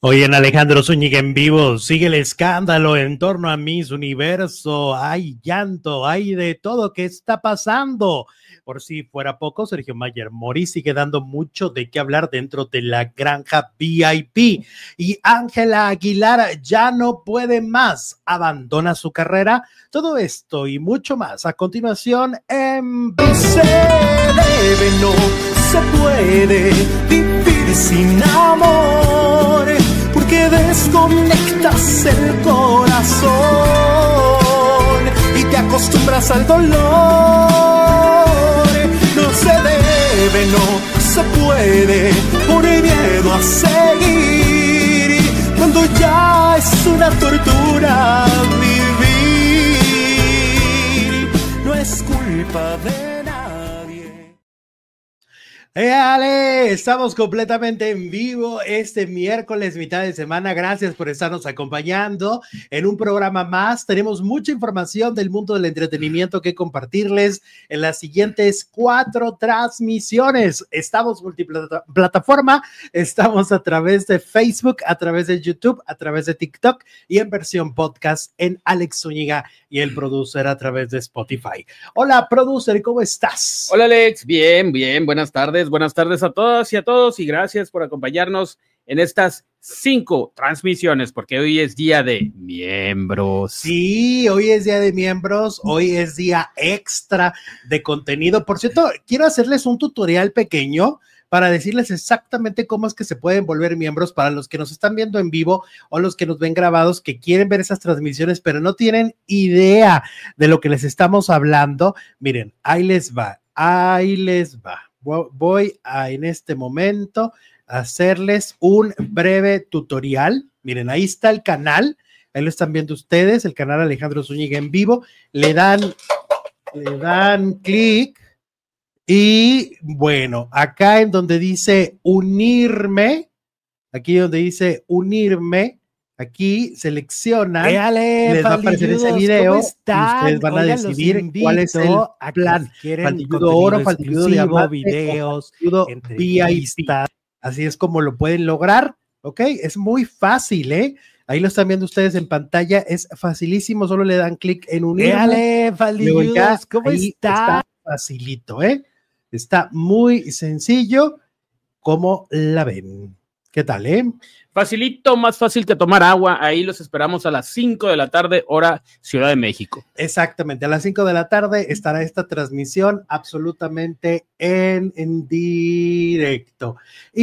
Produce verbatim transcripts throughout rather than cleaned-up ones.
Hoy en Alejandro Zúñiga en vivo sigue el escándalo en torno a Miss Universo. Hay llanto, hay de todo que está pasando. Por si fuera poco, Sergio Mayer Mori sigue dando mucho de qué hablar dentro de la granja V I P. Y Ángela Aguilar ya no puede más, abandona su carrera. Todo esto y mucho más a continuación en No se debe, no se puede vivir sin amor, porque desconectas el corazón y te acostumbras al dolor. No se debe, no se puede, por miedo a seguir, cuando ya es una tortura vivir. No es culpa de ¡Éale! Estamos completamente en vivo este miércoles, mitad de semana. Gracias por estarnos acompañando en un programa más. Tenemos mucha información del mundo del entretenimiento que compartirles en las siguientes cuatro transmisiones. Estamos multiplataforma, estamos a través de Facebook, a través de YouTube, a través de TikTok y en versión podcast en Alex Zúñiga y el producer a través de Spotify. Hola, producer, ¿cómo estás? Hola, Alex. Bien, bien. Buenas tardes. Buenas tardes a todas y a todos y gracias por acompañarnos en estas cinco transmisiones, porque hoy es día de miembros. Sí, hoy es día de miembros, hoy es día extra de contenido. Por cierto, quiero hacerles un tutorial pequeño para decirles exactamente cómo es que se pueden volver miembros para los que nos están viendo en vivo o los que nos ven grabados, que quieren ver esas transmisiones, pero no tienen idea de lo que les estamos hablando. Miren, ahí les va, ahí les va. Voy a en este momento a hacerles un breve tutorial. Miren, ahí está el canal, ahí lo están viendo ustedes, el canal Alejandro Zúñiga en vivo. Le dan, le dan clic y bueno, acá en donde dice unirme, aquí donde dice unirme, aquí seleccionan, Éale, les va a aparecer ese video y ustedes van a Oigan, decidir cuál es el plan. Faltilludo oro, faltilludo diamante, videos, V I P. Así es como lo pueden lograr, ¿ok? Es muy fácil, ¿eh? Ahí lo están viendo ustedes en pantalla, es facilísimo, solo le dan clic en unir. Éale, faltilludos, ¿cómo está? Está facilito, ¿eh? Está muy sencillo, como la ven. ¿Qué tal, eh? Facilito, más fácil que tomar agua. Ahí los esperamos a las cinco de la tarde, hora Ciudad de México. Exactamente, a las cinco de la tarde estará esta transmisión absolutamente en, en directo.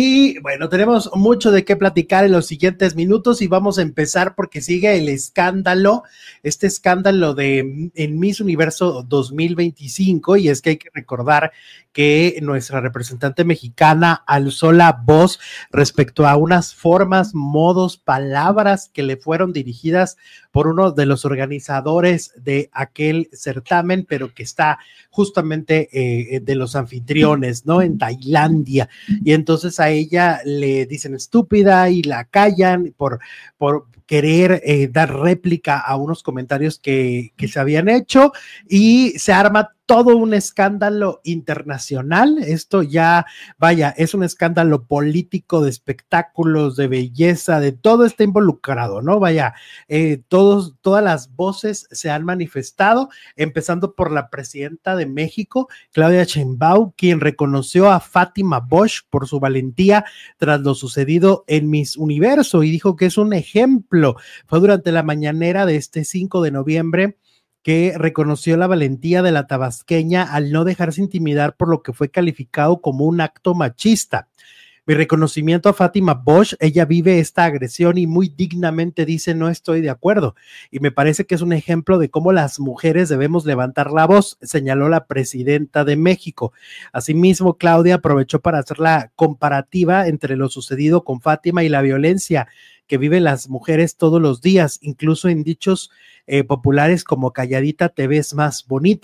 Y bueno, tenemos mucho de qué platicar en los siguientes minutos y vamos a empezar porque sigue el escándalo, este escándalo de en Miss Universo dos mil veinticinco, y es que hay que recordar que nuestra representante mexicana alzó la voz respecto a unas formas, modos, palabras que le fueron dirigidas por uno de los organizadores de aquel certamen, pero que está justamente eh, de los anfitriones, ¿no? En Tailandia. Y entonces a ella le dicen estúpida y la callan por, por querer eh, dar réplica a unos comentarios que, que se habían hecho, y se arma todo un escándalo internacional. Esto ya, vaya, es un escándalo político, de espectáculos, de belleza, de todo está involucrado, ¿no? Vaya, eh, todos, todas las voces se han manifestado, empezando por la presidenta de México, Claudia Sheinbaum, quien reconoció a Fátima Bosch por su valentía tras lo sucedido en Miss Universo y dijo que es un ejemplo. Fue durante la mañanera de este cinco de noviembre que reconoció la valentía de la tabasqueña al no dejarse intimidar por lo que fue calificado como un acto machista. Mi reconocimiento a Fátima Bosch, ella vive esta agresión y muy dignamente dice no estoy de acuerdo, y me parece que es un ejemplo de cómo las mujeres debemos levantar la voz, señaló la presidenta de México. Asimismo, Claudia aprovechó para hacer la comparativa entre lo sucedido con Fátima y la violencia que viven las mujeres todos los días, incluso en dichos eh, populares como calladita te ves más bonita.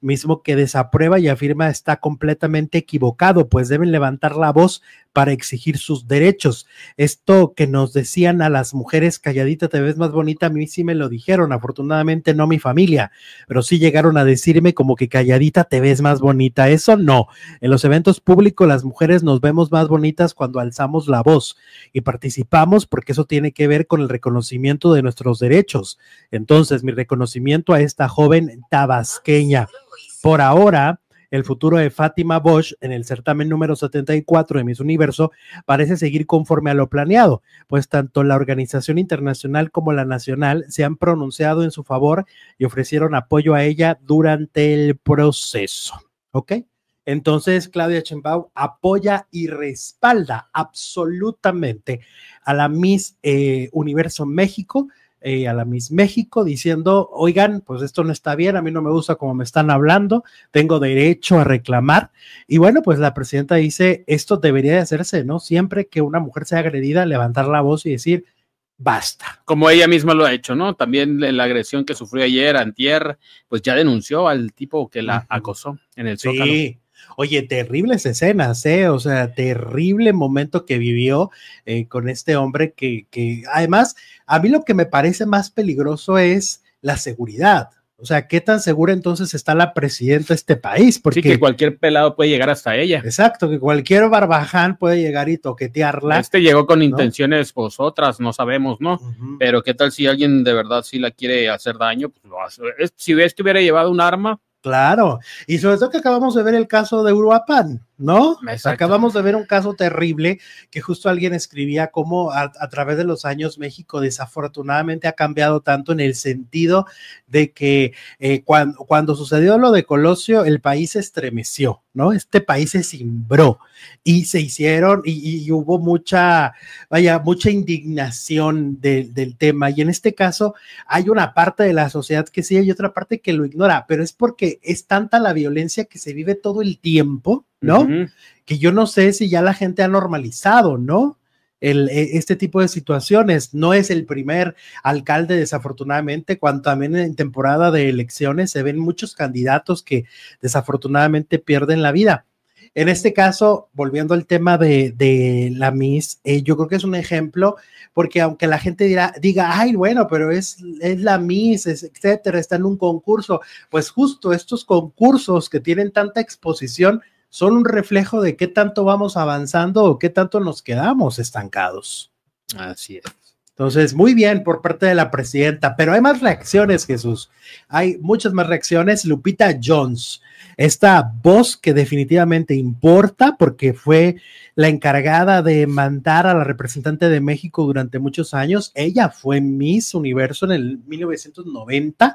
mismo que desaprueba y afirma está completamente equivocado, pues deben levantar la voz para exigir sus derechos. Esto que nos decían a las mujeres, calladita te ves más bonita, a mí sí me lo dijeron, afortunadamente no mi familia, pero sí llegaron a decirme como que calladita te ves más bonita. Eso no, en los eventos públicos las mujeres nos vemos más bonitas cuando alzamos la voz y participamos, porque eso tiene que ver con el reconocimiento de nuestros derechos. Entonces, mi reconocimiento a esta joven tabasqueña. Por ahora, el futuro de Fátima Bosch en el certamen número setenta y cuatro de Miss Universo parece seguir conforme a lo planeado, pues tanto la organización internacional como la nacional se han pronunciado en su favor y ofrecieron apoyo a ella durante el proceso. ¿Ok? Entonces, Claudia Sheinbaum apoya y respalda absolutamente a la Miss eh, Universo México, Eh, a la Miss México, diciendo, oigan, pues esto no está bien, a mí no me gusta cómo me están hablando, tengo derecho a reclamar. Y bueno, pues la presidenta dice, esto debería de hacerse, ¿no? Siempre que una mujer sea agredida, levantar la voz y decir, basta. Como ella misma lo ha hecho, ¿no? También la agresión que sufrió ayer, antier, pues ya denunció al tipo que la acosó en el Zócalo. Sí. Oye, terribles escenas, ¿eh? O sea, terrible momento que vivió eh, con este hombre que, que además, a mí lo que me parece más peligroso es la seguridad. O sea, ¿qué tan segura entonces está la presidenta de este país? Porque sí, que cualquier pelado puede llegar hasta ella. Exacto, que cualquier barbaján puede llegar y toquetearla. Este llegó con ¿no? intenciones, pues otras, no sabemos, ¿no? Uh-huh. Pero ¿qué tal si alguien de verdad sí la quiere hacer daño? Pues lo hace. Si este hubiera llevado un arma. Claro, y sobre todo que acabamos de ver el caso de Uruapan, ¿no? Exacto. Acabamos de ver un caso terrible que justo alguien escribía cómo a, a través de los años México desafortunadamente ha cambiado tanto en el sentido de que eh, cuando, cuando sucedió lo de Colosio, el país se estremeció, ¿no? Este país se cimbró y se hicieron y, y hubo mucha, vaya, mucha indignación de, del tema, y en este caso hay una parte de la sociedad que sí y otra parte que lo ignora, pero es porque es tanta la violencia que se vive todo el tiempo, ¿no? Uh-huh. Que yo no sé si ya la gente ha normalizado, ¿no? El, este tipo de situaciones. No es el primer alcalde, desafortunadamente, cuando también en temporada de elecciones se ven muchos candidatos que desafortunadamente pierden la vida. En este caso, volviendo al tema de, de la Miss, eh, yo creo que es un ejemplo, porque aunque la gente dirá, diga, ay, bueno, pero es, es la Miss, es, etcétera, está en un concurso, pues justo estos concursos que tienen tanta exposición son un reflejo de qué tanto vamos avanzando o qué tanto nos quedamos estancados. Así es. Entonces, muy bien por parte de la presidenta, pero hay más reacciones, Jesús. Hay muchas más reacciones. Lupita Jones, esta voz que definitivamente importa porque fue la encargada de mandar a la representante de México durante muchos años. Ella fue Miss Universo en el mil novecientos noventa.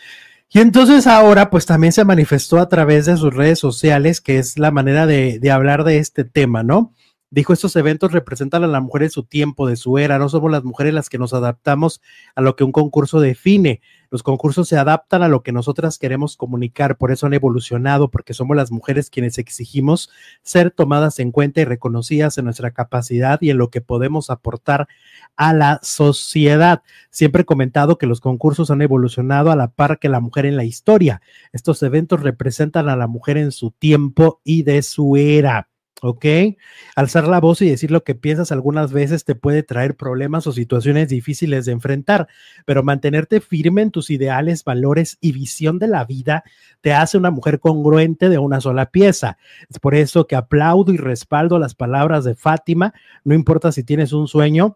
Y entonces ahora pues también se manifestó a través de sus redes sociales, que es la manera de, de hablar de este tema, ¿no? Dijo, estos eventos representan a la mujer en su tiempo, de su era, no somos las mujeres las que nos adaptamos a lo que un concurso define, los concursos se adaptan a lo que nosotras queremos comunicar, por eso han evolucionado, porque somos las mujeres quienes exigimos ser tomadas en cuenta y reconocidas en nuestra capacidad y en lo que podemos aportar a la sociedad. Siempre he comentado que los concursos han evolucionado a la par que la mujer en la historia, estos eventos representan a la mujer en su tiempo y de su era. ¿Ok? Alzar la voz y decir lo que piensas algunas veces te puede traer problemas o situaciones difíciles de enfrentar, pero mantenerte firme en tus ideales, valores y visión de la vida te hace una mujer congruente de una sola pieza. Es por eso que aplaudo y respaldo las palabras de Fátima, no importa si tienes un sueño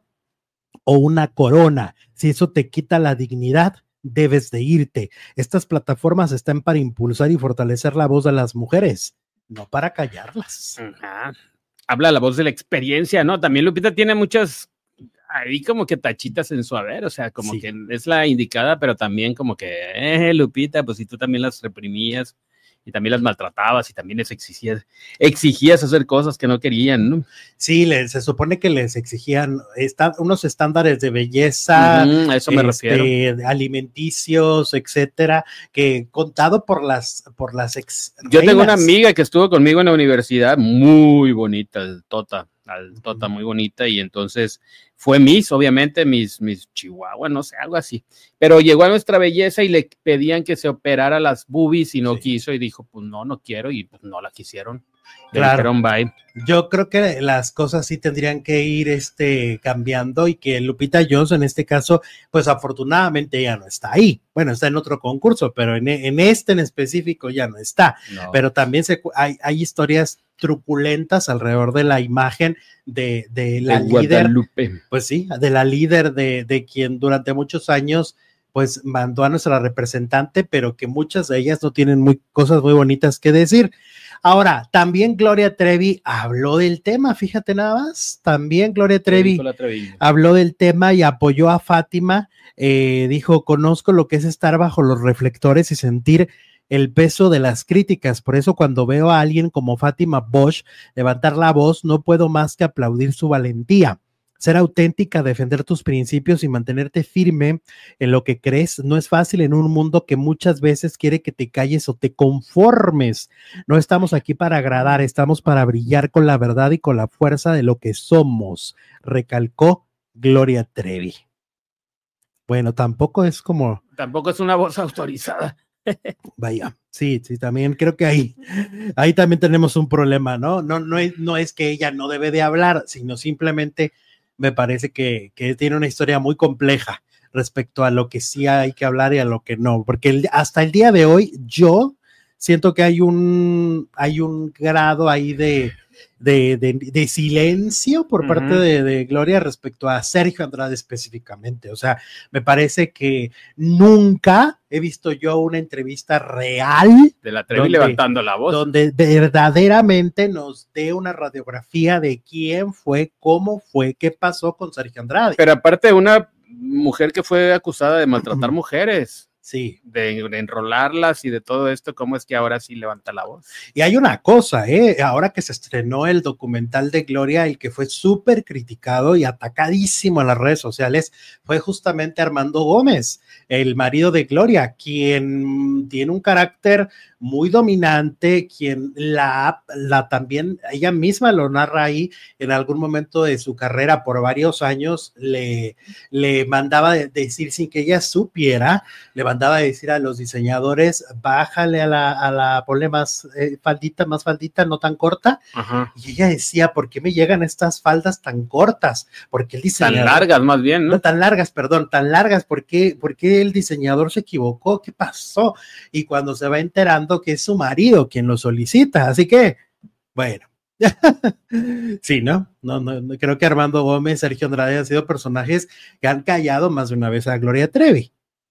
o una corona, si eso te quita la dignidad, debes de irte. Estas plataformas están para impulsar y fortalecer la voz de las mujeres, no para callarlas. Ajá. Habla la voz de la experiencia, ¿no? También Lupita tiene muchas, ahí como que tachitas en su haber, o sea, como sí. que es la indicada, pero también como que, eh, Lupita, pues si tú también las reprimías y también las maltratabas y también les exigías, exigías hacer cosas que no querían, ¿no? Sí, les, se supone que les exigían esta, unos estándares de belleza, uh-huh, a eso me este, refiero. alimenticios, etcétera, que contado por las, por las ex Yo reinas. Tengo una amiga que estuvo conmigo en la universidad, muy bonita, tota, altota, muy bonita, y entonces fue Miss, obviamente, Miss, Miss Chihuahua, no sé, algo así, pero llegó a Nuestra Belleza y le pedían que se operara las boobies y no sí. quiso, y dijo, pues no, no quiero, y pues no la quisieron. Claro, dijeron, bye. Yo creo que las cosas sí tendrían que ir este, cambiando y que Lupita Jones en este caso, pues afortunadamente ya no está ahí. Bueno, está en otro concurso, pero en, en este en específico ya no está. No. Pero también se, hay, hay historias truculentas alrededor de la imagen de, de la de líder. Guadalupe. Pues sí, de la líder de, de quien durante muchos años pues mandó a nuestra representante, pero que muchas de ellas no tienen muy, cosas muy bonitas que decir. Ahora, también Gloria Trevi habló del tema, fíjate nada más, también Gloria Trevi habló del tema y apoyó a Fátima, eh, dijo, conozco lo que es estar bajo los reflectores y sentir el peso de las críticas, por eso cuando veo a alguien como Fátima Bosch levantar la voz, no puedo más que aplaudir su valentía. Ser auténtica, defender tus principios y mantenerte firme en lo que crees no es fácil en un mundo que muchas veces quiere que te calles o te conformes. No estamos aquí para agradar, estamos para brillar con la verdad y con la fuerza de lo que somos, recalcó Gloria Trevi. Bueno, tampoco es como... Tampoco es una voz autorizada. Vaya, sí, sí, también creo que ahí, ahí también tenemos un problema, ¿no? No, no es, no es que ella no debe de hablar, sino simplemente... me parece que, que tiene una historia muy compleja respecto a lo que sí hay que hablar y a lo que no, porque el, hasta el día de hoy yo siento que hay un, hay un grado ahí de, de, de, de silencio por uh-huh. parte de, de Gloria respecto a Sergio Andrade específicamente. O sea, me parece que nunca he visto yo una entrevista real de la Trevi levantando la voz, donde verdaderamente nos dé una radiografía de quién fue, cómo fue, qué pasó con Sergio Andrade. Pero aparte de una mujer que fue acusada de maltratar mujeres. Sí. De, de enrolarlas y de todo esto, ¿cómo es que ahora sí levanta la voz? Y hay una cosa, ¿eh? Ahora que se estrenó el documental de Gloria, el que fue súper criticado y atacadísimo en las redes sociales, fue justamente Armando Gómez, el marido de Gloria, quien tiene un carácter muy dominante, quien la, la también, ella misma lo narra ahí, en algún momento de su carrera, por varios años, le, le mandaba de, decir sin que ella supiera, le mandaba a decir a los diseñadores, bájale a la, a la ponle más eh, faldita, más faldita, no tan corta. Ajá. Y ella decía, ¿por qué me llegan estas faldas tan cortas? Porque el diseñador... Tan largas más bien, ¿no? No, tan largas, perdón, tan largas, ¿por qué, por qué el diseñador se equivocó? ¿Qué pasó? Y cuando se va enterando que es su marido quien lo solicita, así que, bueno. Sí, ¿no? No, ¿no? No, creo que Armando Gómez, Sergio Andrade han sido personajes que han callado más de una vez a Gloria Trevi.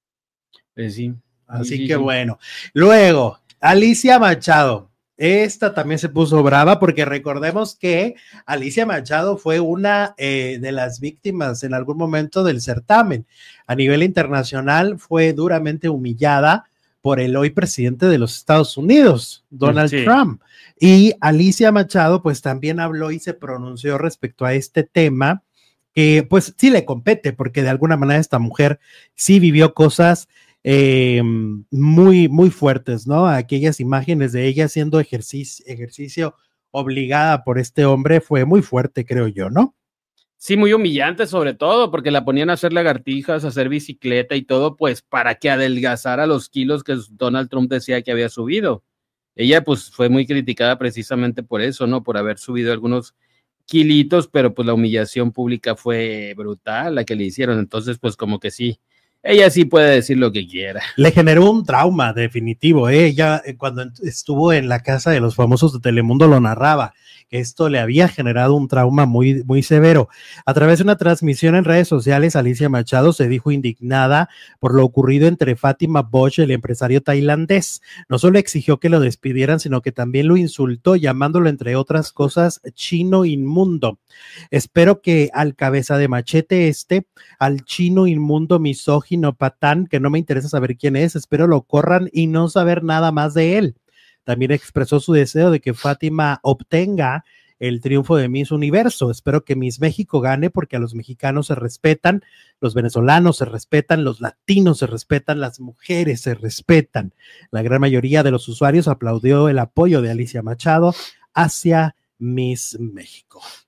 Eh, sí. Así sí, que sí. bueno. Luego, Alicia Machado. Esta también se puso brava porque recordemos que Alicia Machado fue una eh, de las víctimas en algún momento del certamen. A nivel internacional fue duramente humillada por el hoy presidente de los Estados Unidos, Donald sí. Trump. Y Alicia Machado pues también habló y se pronunció respecto a este tema que pues sí le compete porque de alguna manera esta mujer sí vivió cosas Eh, muy, muy fuertes, ¿no? Aquellas imágenes de ella haciendo ejercicio, ejercicio obligada por este hombre fue muy fuerte, creo yo, ¿no? Sí, muy humillante sobre todo, porque la ponían a hacer lagartijas, a hacer bicicleta y todo, pues para que adelgazara los kilos que Donald Trump decía que había subido. Ella pues fue muy criticada precisamente por eso, ¿no? Por haber subido algunos kilitos, pero pues la humillación pública fue brutal la que le hicieron, entonces pues como que sí. Ella sí puede decir lo que quiera. Le generó un trauma definitivo, ¿eh? Ella eh, cuando estuvo en la casa de los famosos de Telemundo lo narraba, que esto le había generado un trauma muy, muy severo. A través de una transmisión en redes sociales, Alicia Machado se dijo indignada por lo ocurrido entre Fátima Bosch y el empresario tailandés. No solo exigió que lo despidieran, sino que también lo insultó, llamándolo, entre otras cosas, chino inmundo. Espero que al cabeza de machete este, al chino inmundo misógino patán, que no me interesa saber quién es, espero lo corran y no saber nada más de él. También expresó su deseo de que Fátima obtenga el triunfo de Miss Universo. Espero que Miss México gane porque a los mexicanos se respetan, los venezolanos se respetan, los latinos se respetan, las mujeres se respetan. La gran mayoría de los usuarios aplaudió el apoyo de Alicia Machado hacia Miss México.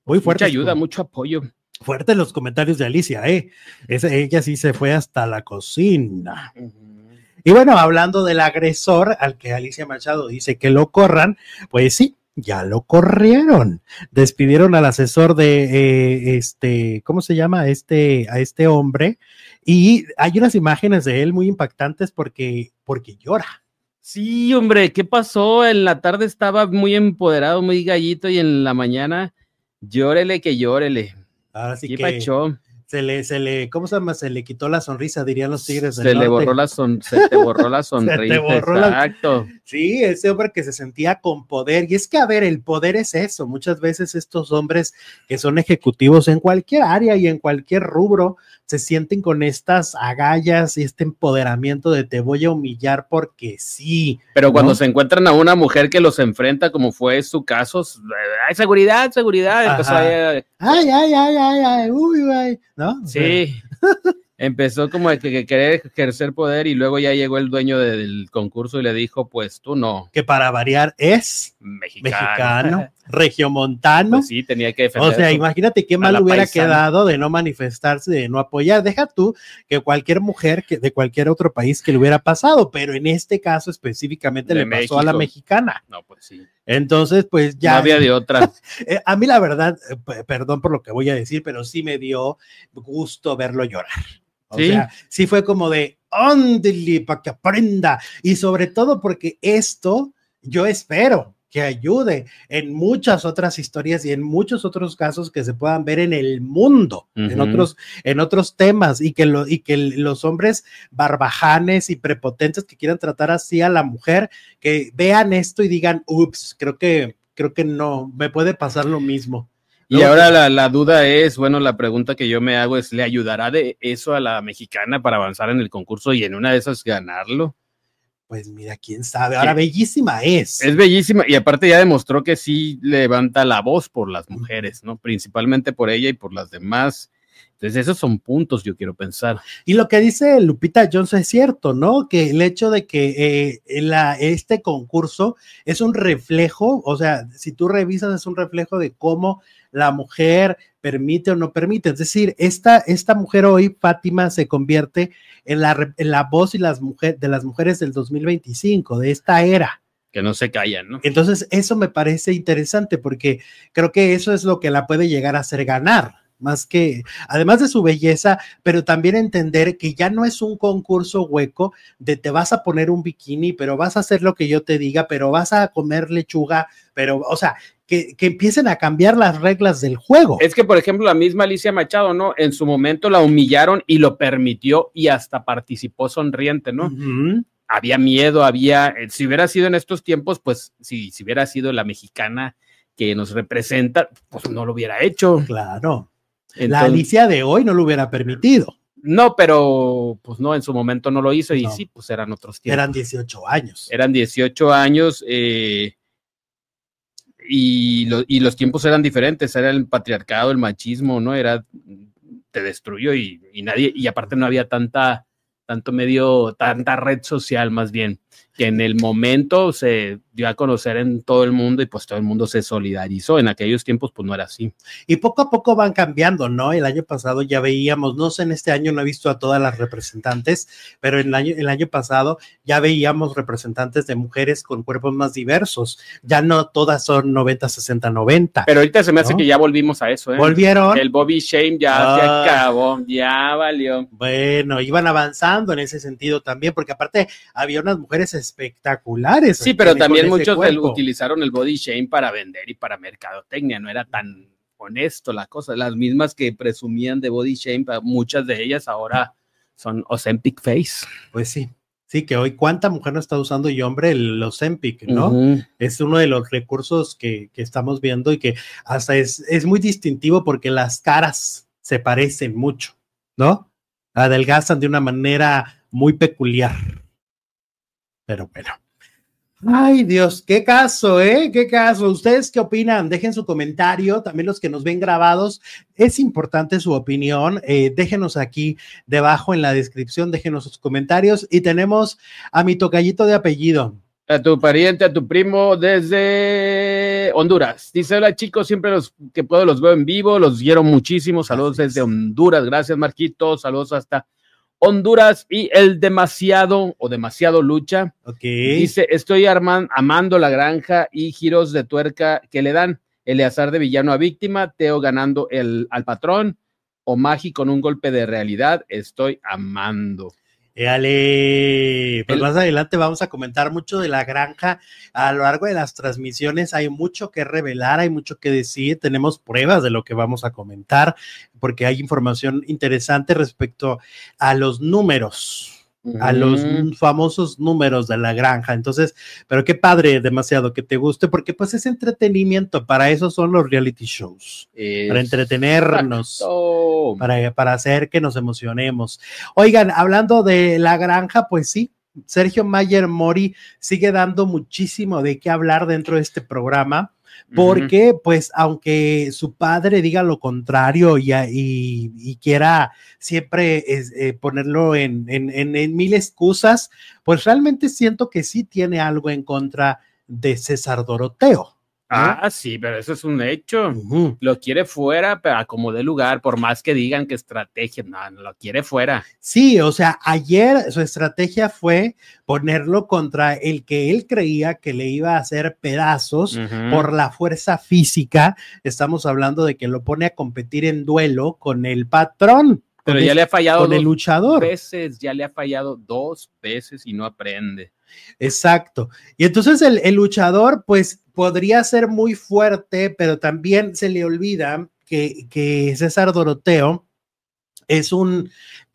Muy fuerte. Mucha ayuda, mucho apoyo. Fuertes los comentarios de Alicia, ¿eh? Esa, ella sí se fue hasta la cocina. Uh-huh. Y bueno, hablando del agresor al que Alicia Machado dice que lo corran, pues sí, ya lo corrieron. Despidieron al asesor de eh, este, ¿cómo se llama? Este, a este hombre. Y hay unas imágenes de él muy impactantes porque, porque llora. Sí, hombre, ¿qué pasó? En la tarde estaba muy empoderado, muy gallito, y en la mañana, llórele que llórele. Ahora sí ¿Qué que pachó? Se le, se le, ¿cómo se llama? Se le quitó la sonrisa, dirían los tigres del se norte. Le borró la son, se te borró la sonrisa, se te borró exacto. La... Sí, ese hombre que se sentía con poder, y es que, a ver, el poder es eso, muchas veces estos hombres que son ejecutivos en cualquier área y en cualquier rubro, se sienten con estas agallas y este empoderamiento de te voy a humillar porque sí. Pero ¿no? Cuando se encuentran a una mujer que los enfrenta, como fue su caso, hay seguridad, seguridad, empezó a... Ay, ay, ay, ay, ay, uy, ay, ¿no? Sí, empezó como que, que querer ejercer poder y luego ya llegó el dueño de, del concurso y le dijo, pues tú no. Que para variar es mexicano, mexicano regiomontano. Pues sí, tenía que defender. O sea, imagínate qué mal hubiera paisana. quedado de no manifestarse, de no apoyar. Deja tú que cualquier mujer que de cualquier otro país que le hubiera pasado, pero en este caso específicamente de le México. pasó a la mexicana. No, pues sí. Entonces, pues ya. No había de otra. A mí la verdad, perdón por lo que voy a decir, pero sí me dio gusto verlo llorar. O ¿Sí? sea, sí fue como de, ándale, para que aprenda. Y sobre todo porque esto, yo espero que ayude en muchas otras historias y en muchos otros casos que se puedan ver en el mundo, uh-huh. en otros, en otros temas, y que, lo, y que los hombres barbajanes y prepotentes que quieran tratar así a la mujer, que vean esto y digan, ups, creo que, creo que no, me puede pasar lo mismo. Y no, ahora la, la duda es, bueno, la pregunta que yo me hago es, ¿le ayudará de eso a la mexicana para avanzar en el concurso y en una de esas ganarlo? Pues mira, quién sabe, ahora bellísima es. Es bellísima y aparte ya demostró que sí levanta la voz por las mujeres, ¿no? Principalmente por ella y por las demás. Entonces esos son puntos, yo quiero pensar. Y lo que dice Lupita Jones es cierto, ¿no? Que el hecho de que eh, la, este concurso es un reflejo, o sea, si tú revisas es un reflejo de cómo la mujer permite o no permite. Es decir, esta, esta mujer hoy, Fátima, se convierte en la, en la voz y las mujer, de las mujeres del dos mil veinticinco, de esta era. Que no se callan, ¿no? Entonces, eso me parece interesante porque creo que eso es lo que la puede llegar a hacer ganar. Más que, además de su belleza, pero también entender que ya no es un concurso hueco de te vas a poner un bikini, pero vas a hacer lo que yo te diga, pero vas a comer lechuga, pero, o sea, que, que empiecen a cambiar las reglas del juego. Es que, por ejemplo, la misma Alicia Machado, ¿no? En su momento la humillaron y lo permitió y hasta participó sonriente, ¿no? Uh-huh. Había miedo, había, si hubiera sido en estos tiempos, pues, si, si hubiera sido la mexicana que nos representa, pues no lo hubiera hecho. Claro. Entonces, la Alicia de hoy no lo hubiera permitido. No, pero pues no, en su momento no lo hizo y no. Sí, pues eran otros tiempos. Eran dieciocho años. Eran dieciocho años eh, y, lo, y los tiempos eran diferentes, era el patriarcado, el machismo, ¿no? Era, te destruyó y, y nadie, y aparte no había tanta, tanto medio, tanta red social más bien, que en el momento se dio a conocer en todo el mundo y pues todo el mundo se solidarizó. En aquellos tiempos pues no era así. Y poco a poco van cambiando, ¿no? El año pasado ya veíamos, no sé, en este año no he visto a todas las representantes, pero en el año, el año pasado ya veíamos representantes de mujeres con cuerpos más diversos. Ya no todas son noventa, sesenta, noventa. Pero ahorita se me hace ¿no? que ya volvimos a eso, ¿eh? ¿Volvieron? El body shame ya ah, se acabó, ya valió. Bueno, iban avanzando en ese sentido también, porque aparte había unas mujeres espectaculares. Sí, pero también muchos el, utilizaron el body shame para vender y para mercadotecnia, no era tan honesto la cosa. Las mismas que presumían de body shame, muchas de ellas ahora son Ozempic face. Pues sí, sí, que hoy cuánta mujer no está usando y hombre el Ozempic, ¿no? Uh-huh. Es uno de los recursos que, que estamos viendo y que hasta es, es muy distintivo porque las caras se parecen mucho, ¿no? Adelgazan de una manera muy peculiar. Pero bueno. Ay, Dios, qué caso, ¿eh? Qué caso. ¿Ustedes qué opinan? Dejen su comentario, también los que nos ven grabados. Es importante su opinión. Eh, déjenos aquí debajo en la descripción, déjenos sus comentarios. Y tenemos a mi tocallito de apellido, A tu pariente, a tu primo desde Honduras. Dice, hola chicos, siempre los que puedo los veo en vivo, los quiero muchísimo. Saludos gracias. Desde Honduras. Gracias, Marquito. Saludos hasta Honduras. Y el demasiado o demasiado lucha. Okay. Dice, estoy arman, amando la granja y giros de tuerca que le dan. Eleazar de villano a víctima, Teo ganando el, al patrón, o Magi con un golpe de realidad. Estoy amando. Éale, pues el, más adelante vamos a comentar mucho de la granja a lo largo de las transmisiones. Hay mucho que revelar, hay mucho que decir, tenemos pruebas de lo que vamos a comentar porque hay información interesante respecto a los números, uh-huh. a los famosos números de la granja. Entonces, pero qué padre, demasiado que te guste, porque pues es entretenimiento, para eso son los reality shows, es... para entretenernos, oh. para, para hacer que nos emocionemos. Oigan, hablando de la granja, pues sí, Sergio Mayer Mori sigue dando muchísimo de qué hablar dentro de este programa, porque uh-huh. pues aunque su padre diga lo contrario y, y, y quiera siempre es, eh, ponerlo en, en, en, en mil excusas, pues realmente siento que sí tiene algo en contra de César Doroteo. ¿no? Ah, sí, pero eso es un hecho. Uh-huh. Lo quiere fuera, pero a como dé lugar, por más que digan que estrategia, no, no lo quiere fuera. Sí, o sea, ayer su estrategia fue ponerlo contra el que él creía que le iba a hacer pedazos uh-huh. por la fuerza física. Estamos hablando de que lo pone a competir en duelo con el patrón. Pero ya el, le ha fallado con dos el luchador. veces, ya le ha fallado dos veces y no aprende. Exacto. Y entonces el, el luchador, pues, podría ser muy fuerte, pero también se le olvida que, que César Doroteo es un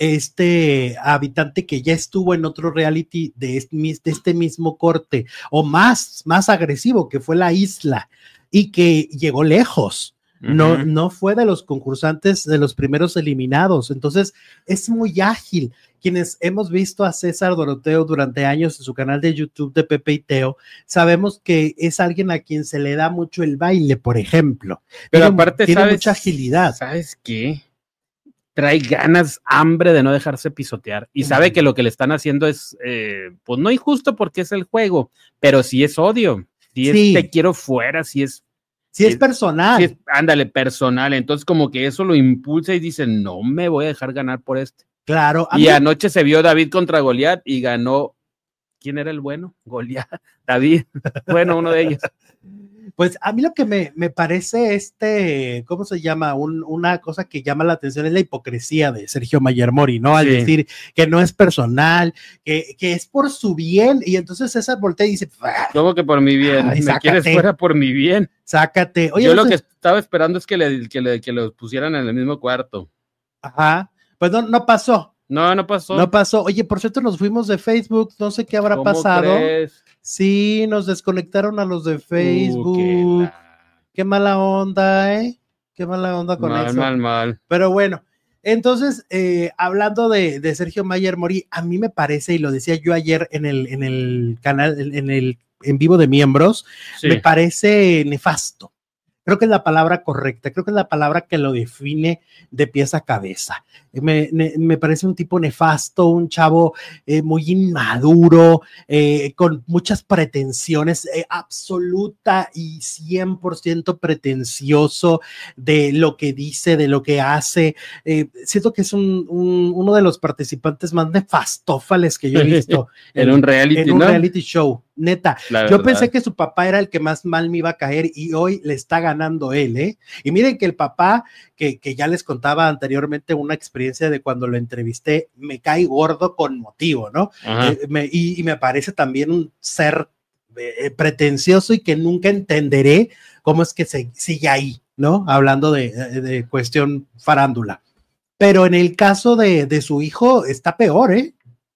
este habitante que ya estuvo en otro reality de este, de este mismo corte, o más, más agresivo, que fue La Isla, y que llegó lejos. No, uh-huh. no fue de los concursantes de los primeros eliminados, entonces es muy ágil. Quienes hemos visto a César Doroteo durante años en su canal de YouTube de Pepe y Teo, sabemos que es alguien a quien se le da mucho el baile, por ejemplo. Pero tiene, aparte, tiene ¿sabes, mucha agilidad. ¿Sabes qué? Trae ganas, hambre de no dejarse pisotear y sabe uh-huh. que lo que le están haciendo es, eh, pues no injusto porque es el juego, pero sí es odio, sí es sí. te quiero fuera, sí es Si es, es personal. Sí es, ándale, personal. Entonces, como que eso lo impulsa y dice, no me voy a dejar ganar por este. Claro. Y mí... anoche se vio David contra Goliat y ganó. ¿Quién era el bueno? Goliat. David. Bueno, uno de ellos. Pues a mí lo que me, me parece este, ¿cómo se llama? Un, una cosa que llama la atención es la hipocresía de Sergio Mayer Mori, ¿no? Al sí. decir que no es personal, que, que es por su bien, y entonces César voltea y dice, ¿cómo que por mi bien? Ay, ¿me sácate. Quieres fuera por mi bien? Sácate. Oye, yo lo que estaba esperando es que, le, que, le, que los pusieran en el mismo cuarto. Ajá, pues no, no pasó. No, no pasó. No pasó. Oye, por cierto, nos fuimos de Facebook, no sé qué habrá ¿Cómo pasado. Crees? Sí, nos desconectaron a los de Facebook. Uh, qué, la... qué mala onda, ¿eh? Qué mala onda con mal, eso. Mal, mal, Pero bueno, entonces, eh, hablando de, de Sergio Mayer Mori, a mí me parece, y lo decía yo ayer en el, en el canal, en el en vivo de miembros, sí. me parece nefasto. Creo que es la palabra correcta, creo que es la palabra que lo define de pies a cabeza. Me, me, me parece un tipo nefasto, un chavo eh, muy inmaduro, eh, con muchas pretensiones, eh, absoluta y cien por ciento pretencioso de lo que dice, de lo que hace. Eh, siento que es un, un, uno de los participantes más nefastófales que yo he visto en, en un reality, en un ¿no? reality show. Neta, yo pensé que su papá era el que más mal me iba a caer y hoy le está ganando él, ¿eh? Y miren que el papá, que, que ya les contaba anteriormente una experiencia de cuando lo entrevisté, me cae gordo con motivo, ¿no? Eh, me, y, y me parece también un ser eh, pretencioso y que nunca entenderé cómo es que se sigue ahí, ¿no? Hablando de, de, de cuestión farándula. Pero en el caso de, de su hijo está peor, ¿eh?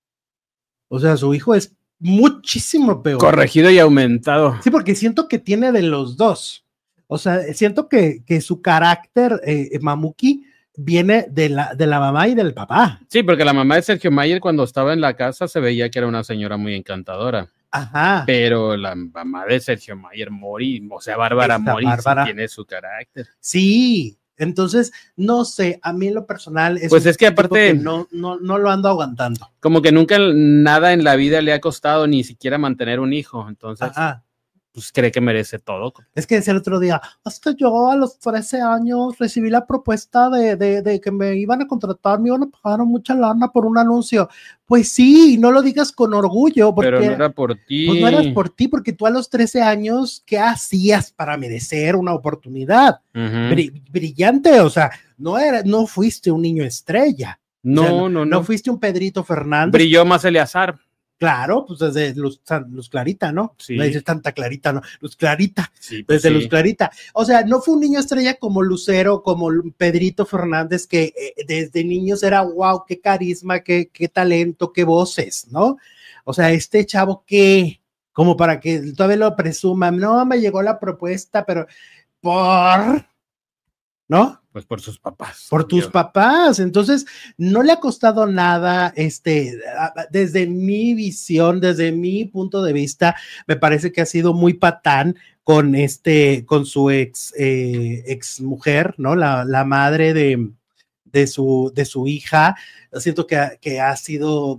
O sea, su hijo es muchísimo peor. Corregido y aumentado. Sí, porque siento que tiene de los dos. O sea, siento que, que su carácter, eh, Mamuki, viene de la, de la mamá y del papá. Sí, porque la mamá de Sergio Mayer cuando estaba en la casa se veía que era una señora muy encantadora. Ajá. Pero la mamá de Sergio Mayer Mori, o sea, Bárbara Esta Mori, Bárbara. Sí tiene su carácter. Sí, Entonces, no sé, a mí en lo personal es, pues es que aparte que no, no, no lo ando aguantando. Como que nunca nada en la vida le ha costado ni siquiera mantener un hijo, entonces Ajá. pues cree que merece todo. Es que decía el otro día, hasta yo a los trece años recibí la propuesta de, de, de que me iban a contratar, me iban a pagar mucha lana por un anuncio. Pues sí, no lo digas con orgullo. Porque, pero no era por ti. Pues no era por ti, porque tú a los trece años, ¿qué hacías para merecer una oportunidad? Uh-huh. Br- brillante, o sea, no, era, no fuiste un niño estrella. No, o sea, no, no. No fuiste un Pedrito Fernández. Brilló más Eleazar. Claro, pues desde Luz, Luz Clarita, ¿no? Sí. No dice tanta Clarita, ¿no? Luz Clarita, sí, pues desde sí. Luz Clarita. O sea, no fue un niño estrella como Lucero, como Pedrito Fernández, que eh, desde niños era, wow, qué carisma, qué, qué talento, qué voces, ¿no? O sea, este chavo, ¿qué? Como para que todavía lo presuman, no, me llegó la propuesta, pero por... ¿no? Pues por sus papás. Por tus yo. papás. Entonces, no le ha costado nada, este, desde mi visión, desde mi punto de vista, me parece que ha sido muy patán con este, con su ex, eh, ex mujer, ¿no? La, la madre de, de, su, de su hija. Siento que, que ha sido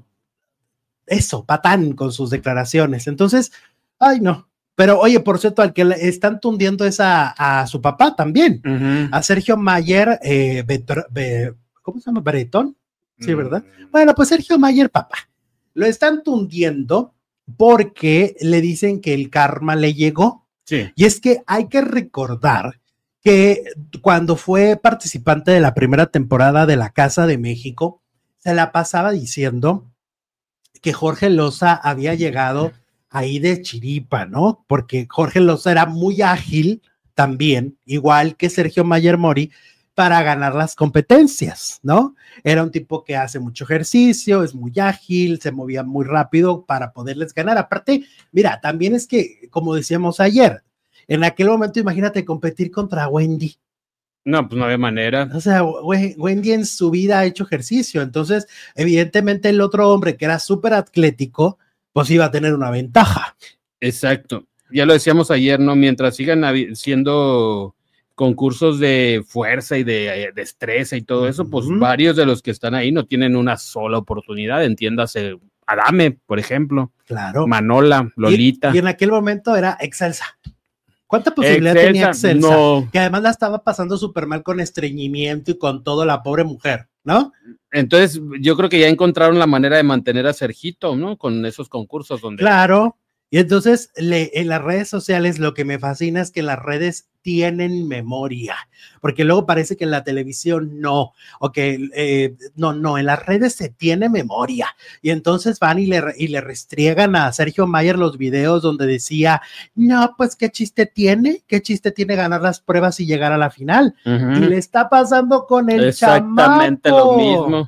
eso, patán con sus declaraciones. Entonces, ay, no. Pero oye, por cierto, al que le están tundiendo es a, a su papá también, uh-huh. a Sergio Mayer, eh, Betr- Be- ¿cómo se llama? ¿Bretón? Sí, Mm. ¿verdad? Bueno, pues Sergio Mayer, papá, lo están tundiendo porque le dicen que el karma le llegó. Sí. Y es que hay que recordar que cuando fue participante de la primera temporada de La Casa de México, se la pasaba diciendo que Jorge Loza había llegado ahí de chiripa, ¿no? Porque Jorge Loza era muy ágil también, igual que Sergio Mayer Mori, para ganar las competencias, ¿no? Era un tipo que hace mucho ejercicio, es muy ágil, se movía muy rápido para poderles ganar. Aparte, mira, también es que, como decíamos ayer, en aquel momento imagínate competir contra Wendy. No, pues no había manera. O sea, Wendy en su vida ha hecho ejercicio, entonces evidentemente el otro hombre que era súper atlético, pues iba a tener una ventaja. Exacto. Ya lo decíamos ayer, ¿no? Mientras sigan siendo concursos de fuerza y de destreza y todo eso, pues uh-huh. varios de los que están ahí no tienen una sola oportunidad. Entiéndase, Adame, por ejemplo. Claro. Manola, Lolita. Y, y en aquel momento era Excelsa. ¿Cuánta posibilidad Excelsa, tenía Excelsa? No. Que además la estaba pasando súper mal con estreñimiento y con todo, la pobre mujer, ¿no? Entonces, yo creo que ya encontraron la manera de mantener a Sergito, ¿no? Con esos concursos donde... Claro, y entonces le, en las redes sociales lo que me fascina es que las redes tienen memoria, porque luego parece que en la televisión no, o que eh, no, no, en las redes se tiene memoria, y entonces van y le, y le restriegan a Sergio Mayer los videos donde decía, no, pues qué chiste tiene, qué chiste tiene ganar las pruebas y llegar a la final, uh-huh. Y le está pasando con el exactamente chamaco. Lo mismo.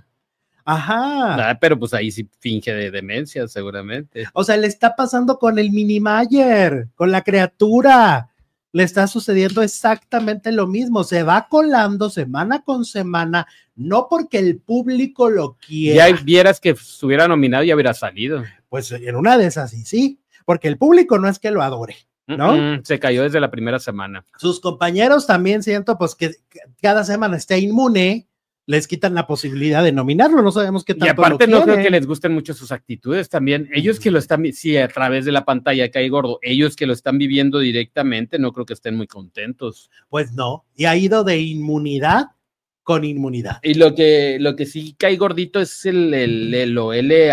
Ajá. Ah, pero pues ahí sí finge de demencia, seguramente. O sea, le está pasando con el mini Mayer, con la criatura. Le está sucediendo exactamente lo mismo. Se va colando semana con semana, no porque el público lo quiera. Ya vieras que estuviera nominado y hubiera salido. Pues en una de esas sí, sí, porque el público no es que lo adore, ¿no? Mm-mm, se cayó desde la primera semana. Sus compañeros también siento pues que cada semana esté inmune, les quitan la posibilidad de nominarlo, no sabemos qué tanto y aparte lo no creo que les gusten mucho sus actitudes también, ellos que lo están, sí, a través de la pantalla cae gordo, ellos que lo están viviendo directamente, no creo que estén muy contentos. Pues no, y ha ido de inmunidad con inmunidad. Y lo que, lo que sí cae gordito es el, el, el, el L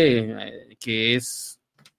H, que es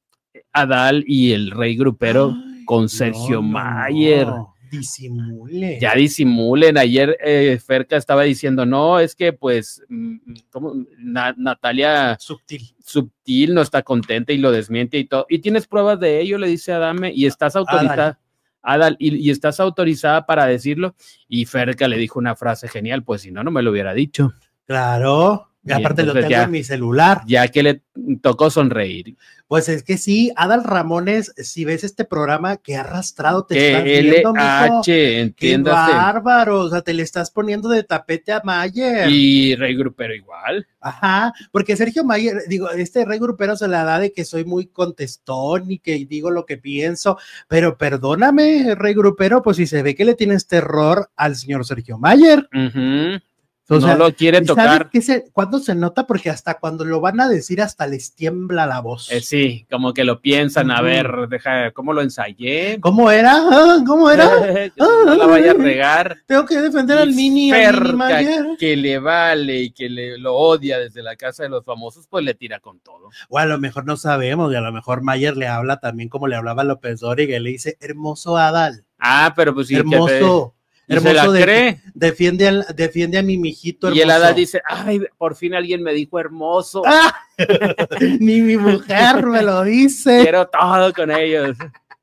Adal y el Rey Grupero. Ay, con Sergio no, Mayer. No. Disimulen. Ya disimulen. Ayer eh, Ferca estaba diciendo, no, es que pues, ¿cómo? Na- Natalia Subtil. Subtil no está contenta y lo desmiente y todo. Y tienes pruebas de ello, le dice Adame, y estás autorizada, Adal, y, y estás autorizada para decirlo. Y Ferca le dijo una frase genial, pues si no, no me lo hubiera dicho. Claro. Y aparte lo tengo ya, en mi celular. Ya que le tocó sonreír. Pues es que sí, Adal Ramones, si ves este programa, qué arrastrado te estás viendo, mijo. Qué bárbaro, o sea, te le estás poniendo de tapete a Mayer. Y Rey Grupero igual. Ajá, porque Sergio Mayer, digo, este Rey Grupero se la da de que soy muy contestón y que digo lo que pienso, pero perdóname, Rey Grupero, pues si se ve que le tienes terror al señor Sergio Mayer. Uh-huh. O sea, no lo quiere tocar. Se, ¿Cuándo se nota? Porque hasta cuando lo van a decir, hasta les tiembla la voz. Eh, sí, como que lo piensan, uh-huh. A ver, deja, ¿cómo lo ensayé? ¿Cómo era? ¿Ah, ¿Cómo era? no ah, la vaya a regar. Tengo que defender al mini, al mini Mayer. Que le vale y que le, lo odia desde la casa de los famosos, pues le tira con todo. O a lo mejor no sabemos, y a lo mejor Mayer le habla también como le hablaba a López Dóriga, y le dice, hermoso Adal. Ah, pero pues sí. Hermoso. Hermoso, se la de, cree. Defiende, al, defiende a mi mijito hermoso. Y el Adal dice, ay, por fin alguien me dijo hermoso. Ah, ni mi mujer me lo dice. Quiero todo con ellos.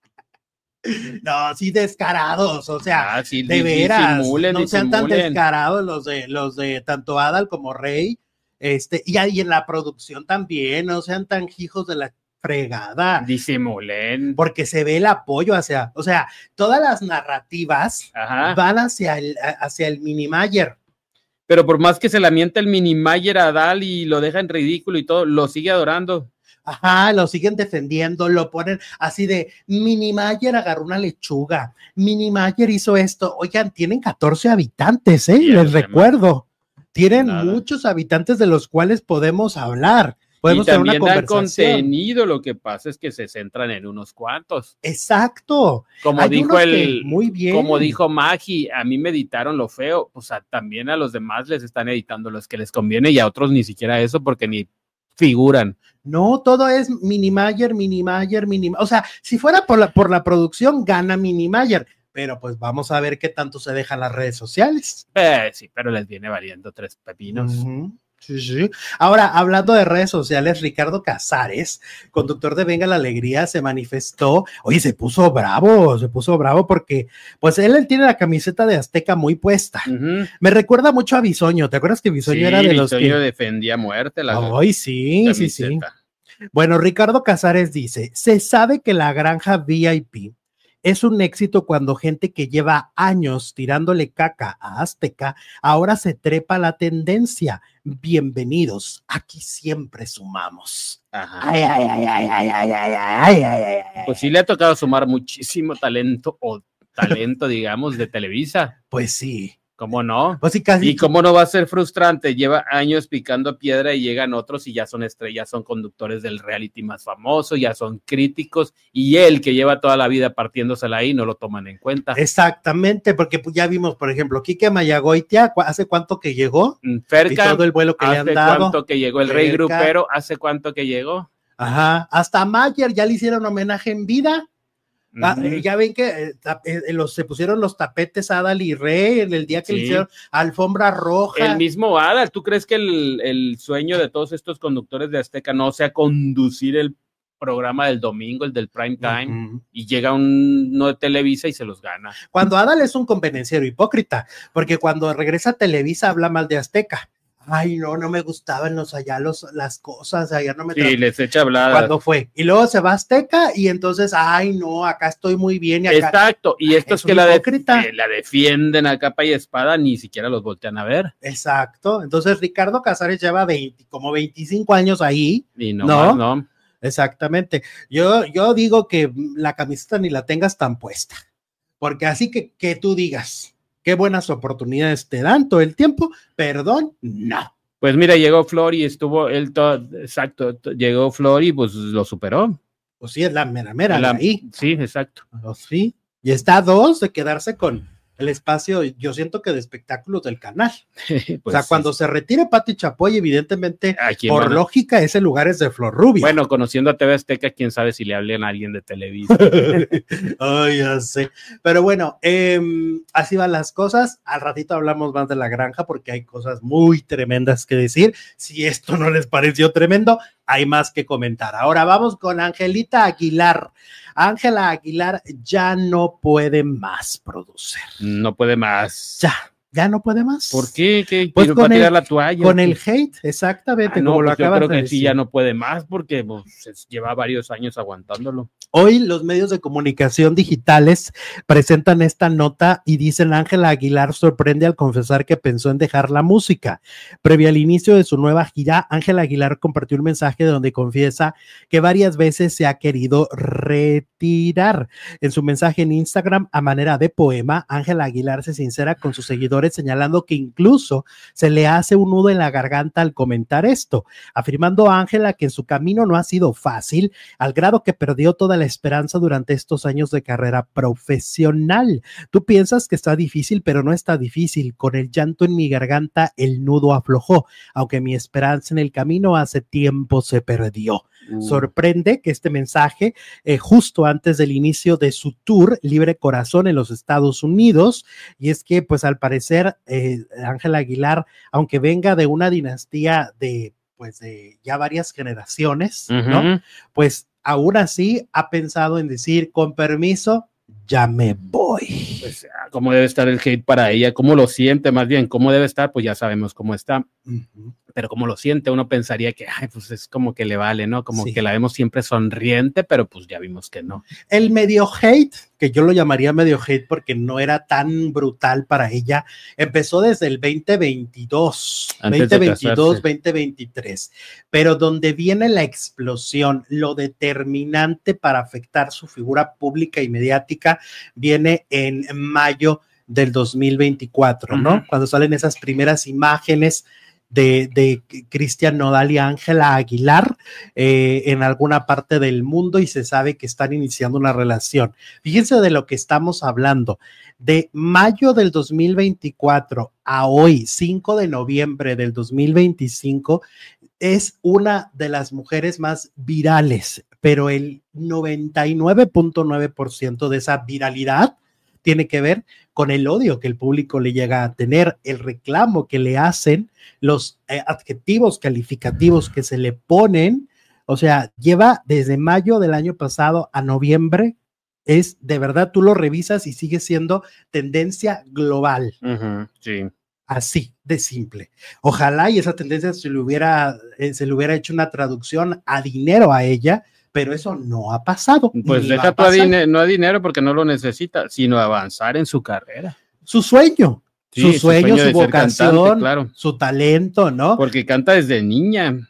No, sí descarados, o sea, ah, sí, de veras, disimulen, no sean tan disimulen. descarados los de, los de tanto Adal como Rey, este, y ahí en la producción también, no sean tan hijos de la fregada. Disimulen. Porque se ve el apoyo hacia, o sea, todas las narrativas Ajá. van hacia el, hacia el mini Mayer. Pero por más que se la mienta el mini Mayer a Adal y lo deja en ridículo y todo, lo sigue adorando. Ajá, lo siguen defendiendo, lo ponen así de, mini Mayer agarró una lechuga, mini Mayer hizo esto. Oigan, tienen catorce habitantes, ¿eh? Les recuerdo. Tienen Nada. muchos habitantes de los cuales podemos hablar. Podemos y también una dan contenido, lo que pasa es que se centran en unos cuantos. Exacto. Como Hay dijo el, muy bien. Como dijo Magi, a mí me editaron lo feo, o sea, también a los demás les están editando los que les conviene y a otros ni siquiera eso porque ni figuran. No, todo es mini Mayer, mini Mayer, mini, o sea, si fuera por la, por la producción, gana mini Mayer. Pero pues vamos a ver qué tanto se dejan las redes sociales. Eh, sí, pero les viene valiendo tres pepinos. Uh-huh. Sí, sí. Ahora, hablando de redes sociales, Ricardo Casares, conductor de Venga la Alegría, se manifestó, oye, se puso bravo, se puso bravo porque, pues él, él tiene la camiseta de Azteca muy puesta. Uh-huh. Me recuerda mucho a Bisoño, ¿te acuerdas que Bisoño sí, era de los que... Bisoño defendía a muerte la Ay, sí, camiseta. sí, sí. Bueno, Ricardo Casares dice, se sabe que la granja V I P es un éxito cuando gente que lleva años tirándole caca a Azteca ahora se trepa la tendencia. Bienvenidos, aquí siempre sumamos. Ajá. Ay, ay, ay, ay, ay, ay, ay, ay, ay, ay, ay. Pues sí le ha tocado sumar muchísimo talento o talento, digamos, de Televisa. Pues sí. ¿Cómo no? Pues sí, casi. ¿Y cómo no va a ser frustrante? Lleva años picando piedra y llegan otros y ya son estrellas, son conductores del reality más famoso, ya son críticos, y él que lleva toda la vida partiéndosela ahí no lo toman en cuenta. Exactamente, porque ya vimos, por ejemplo, Quique Mayagoitia, ¿hace cuánto que llegó? Ferca, y todo el vuelo que le han dado. ¿Hace cuánto que llegó? El Ferca. Rey Grupero, ¿hace cuánto que llegó? Ajá, hasta Mayer ya le hicieron homenaje en vida. Ah, uh-huh. Ya ven que eh, eh, los, se pusieron los tapetes Adal y Rey en el día que sí. le hicieron alfombra roja. El mismo Adal, ¿tú crees que el, el sueño de todos estos conductores de Azteca no sea conducir el programa del domingo, el del prime time, uh-huh. y llega uno de Televisa y se los gana? Cuando Adal es un convenenciero hipócrita, porque cuando regresa a Televisa habla mal de Azteca. Ay, no, no me gustaban los allá los, las cosas, allá no me... Sí, tra- les echa hablar. ¿Cuándo fue? Y luego se va a Azteca y entonces, ay, no, acá estoy muy bien. Y acá... Exacto, y estos que la, de- eh, la defienden a capa y espada, ni siquiera los voltean a ver. Exacto, entonces Ricardo Casares lleva veinte, como veinticinco años ahí. Y no, ¿no? Más, no. Exactamente. Yo, yo digo que la camiseta ni la tengas tan puesta, porque así que, que tú digas... Qué buenas oportunidades te dan todo el tiempo, perdón, no. Pues mira, llegó Flor y estuvo él todo, exacto, llegó Flor y pues lo superó. Pues sí, es la mera mera la, ahí. Sí, exacto. Pues sí, y está a dos de quedarse con el espacio, yo siento que de espectáculos del canal. Pues o sea, sí. Cuando se retire Pati Chapoy, evidentemente, por van? lógica, ese lugar es de Flor Rubio. Bueno, conociendo a T V Azteca, quién sabe si le hablen a alguien de Televisa. Ay, ya sé. Pero bueno, eh, así van las cosas. Al ratito hablamos más de la granja porque hay cosas muy tremendas que decir. Si esto no les pareció tremendo, hay más que comentar. Ahora vamos con Angelita Aguilar. Ángela Aguilar ya no puede más producir. No puede más. Ya. ya no puede más. ¿Por qué? ¿Qué pues quiero con para el, tirar la toalla? Con el hate, exactamente, ah, no, como pues lo acabas yo creo de que decir. sí, ya no puede más porque pues, lleva varios años aguantándolo. Hoy los medios de comunicación digitales presentan esta nota y dicen: Ángela Aguilar sorprende al confesar que pensó en dejar la música. Previo al inicio de su nueva gira, Ángela Aguilar compartió un mensaje donde confiesa que varias veces se ha querido retirar. En su mensaje en Instagram, a manera de poema, Ángela Aguilar se sincera con sus seguidores, señalando que incluso se le hace un nudo en la garganta al comentar esto, afirmando a Ángela que en su camino no ha sido fácil, al grado que perdió toda la esperanza durante estos años de carrera profesional. Tú piensas que está difícil, pero no está difícil. Con el llanto en mi garganta, el nudo aflojó, aunque mi esperanza en el camino hace tiempo se perdió. Uh. Sorprende que este mensaje, eh, justo antes del inicio de su tour Libre Corazón en los Estados Unidos, y es que, pues, al parecer, eh, Ángela Aguilar, aunque venga de una dinastía de, pues, de ya varias generaciones, uh-huh. ¿no? Pues, aún así ha pensado en decir, con permiso, ya me voy. Pues, ¿cómo debe estar el hate para ella? ¿Cómo lo siente? Más bien, ¿cómo debe estar? Pues ya sabemos cómo está. Uh-huh. Pero como lo siente, uno pensaría que, ay, pues es como que le vale, ¿no? Como sí. que la vemos siempre sonriente, pero pues ya vimos que no. El medio hate, que yo lo llamaría medio hate porque no era tan brutal para ella, empezó desde el veinte veintidós, veinte veintidós, veinte veintitrés, pero donde viene la explosión, lo determinante para afectar su figura pública y mediática, viene en mayo del dos mil veinticuatro, ¿no? Uh-huh. Cuando salen esas primeras imágenes de, de Cristian Nodal y Ángela Aguilar eh, en alguna parte del mundo y se sabe que están iniciando una relación. Fíjense de lo que estamos hablando. De mayo del dos mil veinticuatro a hoy, cinco de noviembre del dos mil veinticinco, es una de las mujeres más virales, pero el noventa y nueve punto nueve por ciento de esa viralidad tiene que ver con el odio que el público le llega a tener, el reclamo que le hacen, los eh, adjetivos calificativos que se le ponen. O sea, lleva desde mayo del año pasado a noviembre, es de verdad, tú lo revisas y sigue siendo tendencia global. Uh-huh, sí. Así de simple. Ojalá y esa tendencia se le hubiera, eh, se le hubiera hecho una traducción a dinero a ella, pero eso no ha pasado. Pues deja tú a dinero, no a dinero porque no lo necesita, sino avanzar en su carrera. Su sueño, sí, su sueño, su, sueño su vocación, cantante, claro. Su talento, ¿no? Porque canta desde niña.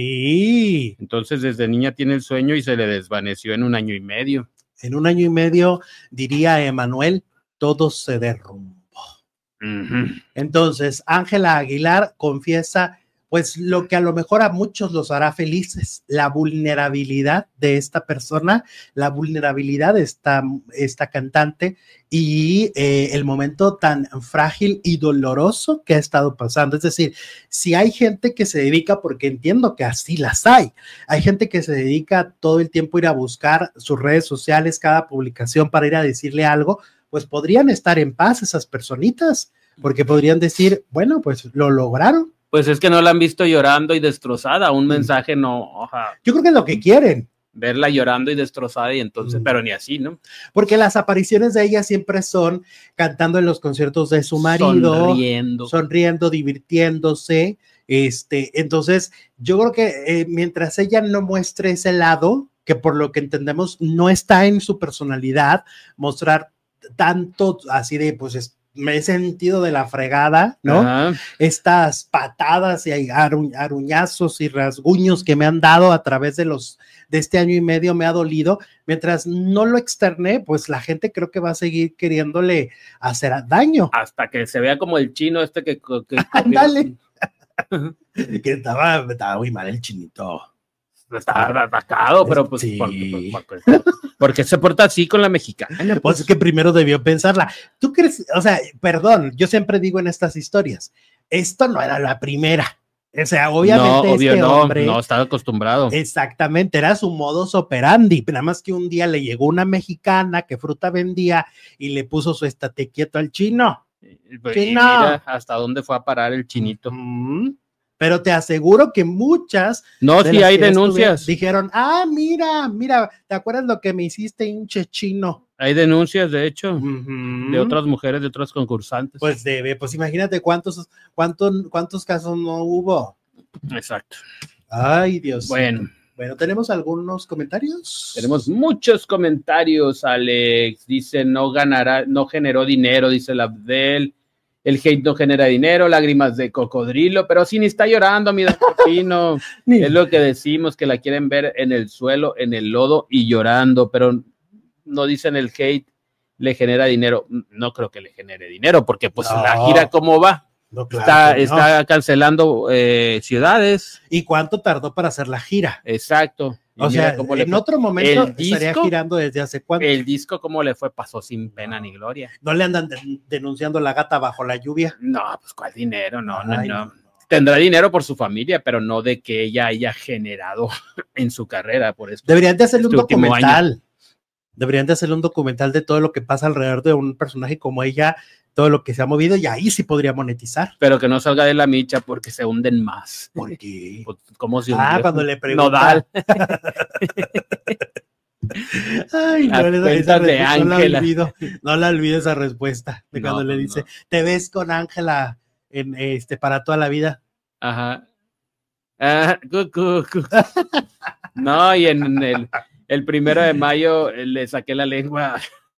Sí. Entonces desde niña tiene el sueño y se le desvaneció en un año y medio. En un año y medio, diría Emanuel, todo se derrumbó. Uh-huh. Entonces, Ángela Aguilar confiesa pues lo que a lo mejor a muchos los hará felices, la vulnerabilidad de esta persona, la vulnerabilidad de esta, esta cantante y eh, el momento tan frágil y doloroso que ha estado pasando. Es decir, si hay gente que se dedica, porque entiendo que así las hay, hay gente que se dedica todo el tiempo a ir a buscar sus redes sociales, cada publicación para ir a decirle algo, pues podrían estar en paz esas personitas, porque podrían decir, bueno, pues lo lograron. Pues es que no la han visto llorando y destrozada, un mensaje no, oja, yo creo que es lo que quieren. Verla llorando y destrozada y entonces, mm. pero ni así, ¿no? Porque las apariciones de ella siempre son cantando en los conciertos de su marido, sonriendo, sonriendo, divirtiéndose, este, entonces yo creo que eh, mientras ella no muestre ese lado, que por lo que entendemos no está en su personalidad, mostrar tanto así de, pues, es, me he sentido de la fregada, ¿no? Ajá. Estas patadas y aru, aruñazos y rasguños que me han dado a través de los de este año y medio me ha dolido. Mientras no lo externé, pues la gente creo que va a seguir queriéndole hacer daño. Hasta que se vea como el chino este que... que Ándale. que estaba, estaba muy mal el chinito. Está atacado, pero pues sí. porque, porque, porque se porta así con la mexicana. Pues, pues es que primero debió pensarla. ¿Tú crees? O sea, perdón, yo siempre digo en estas historias, esto no era la primera. O sea, obviamente no, obvio, este no, hombre... No, estaba acostumbrado. Exactamente, era su modus operandi. Nada más que un día le llegó una mexicana que fruta vendía y le puso su estate quieto al chino. Pues, chino. Mira hasta dónde fue a parar el chinito. Mm-hmm. Pero te aseguro que muchas no, sí hay denuncias. Dijeron, ah, mira, mira, ¿te acuerdas lo que me hiciste, hinche chino? Hay denuncias, de hecho, uh-huh. de otras mujeres, de otros concursantes. Pues debe, pues imagínate cuántos, cuántos, cuántos casos no hubo. Exacto. Ay, Dios. Bueno. Bueno, ¿tenemos algunos comentarios? Tenemos muchos comentarios, Alex. Dice, no ganará, no generó dinero, dice el Abdel. El hate no genera dinero, lágrimas de cocodrilo, pero sí ni está llorando, mi don Pepino. Es lo que decimos, que la quieren ver en el suelo, en el lodo y llorando, pero no dicen el hate le genera dinero. No creo que le genere dinero, porque pues no. La gira cómo va. No, claro, está, no. está cancelando eh, ciudades. ¿Y cuánto tardó para hacer la gira? Exacto. Y o sea, en fue. Otro momento el estaría disco, girando desde hace cuánto. El disco, ¿cómo le fue? Pasó sin pena no. ni gloria. ¿No le andan de- denunciando la gata bajo la lluvia? No, pues ¿cuál dinero? No, Ay, no, no. Tendrá dinero por su familia, pero no de que ella haya generado en su carrera. Por esto. Deberían de hacerle este un documental. Año. Deberían de hacerle un documental de todo lo que pasa alrededor de un personaje como ella, todo lo que se ha movido, y ahí sí podría monetizar. Pero que no salga de la micha porque se hunden más. ¿Por qué? ¿Cómo se hunde? Ah, cuando le preguntan. Nodal. Ay, no, esa, esa de respuesta, no la olvido, no la olvido esa respuesta de cuando no, le dice, no. te ves con Ángela en este para toda la vida. Ajá. Ah, cu, cu, cu. No, y en el, el primero de mayo le saqué la lengua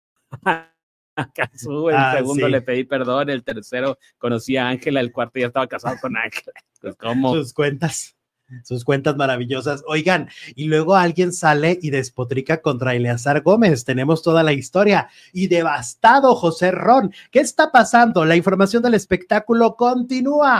a Cazú, el ah, segundo sí. le pedí perdón, el tercero conocí a Ángela, el cuarto ya estaba casado con Ángela. Pues, ¿cómo? Sus cuentas. Sus cuentas maravillosas. Oigan, y luego alguien sale y despotrica contra Eleazar Gómez. Tenemos toda la historia. Y devastado José Ron. ¿Qué está pasando? La información del espectáculo continúa.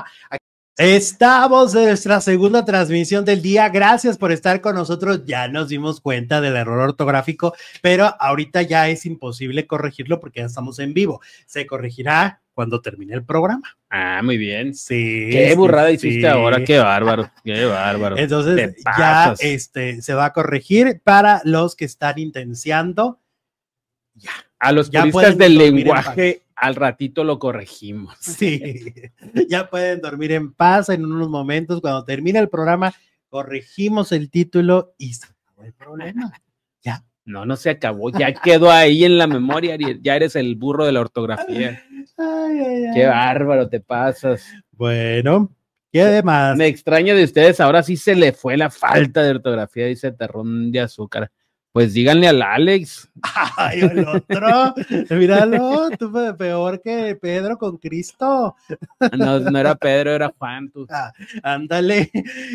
Estamos en nuestra segunda transmisión del día. Gracias por estar con nosotros. Ya nos dimos cuenta del error ortográfico, pero ahorita ya es imposible corregirlo porque ya estamos en vivo. Se corregirá cuando termine el programa. Ah, muy bien. Sí. Qué sí, burrada sí. hiciste ahora, qué bárbaro, qué bárbaro. Entonces ya este, se va a corregir para los que están intenciando. Ya. A los puristas del lenguaje, al ratito lo corregimos. Sí, ya pueden dormir en paz en unos momentos. Cuando termine el programa, corregimos el título y se acabó el problema. Ya. No, no se acabó, ya quedó ahí en la memoria, ya eres el burro de la ortografía. Ay, ay, ay. Qué bárbaro te pasas. Bueno, ¿qué demás? Me extraña de ustedes, ahora sí se le fue la falta de ortografía, dice Terrón de Azúcar. Pues díganle al Alex. Ay, el otro, míralo, tú peor que Pedro con Cristo. No, no era Pedro, era Juan. Tú. Ah, ándale.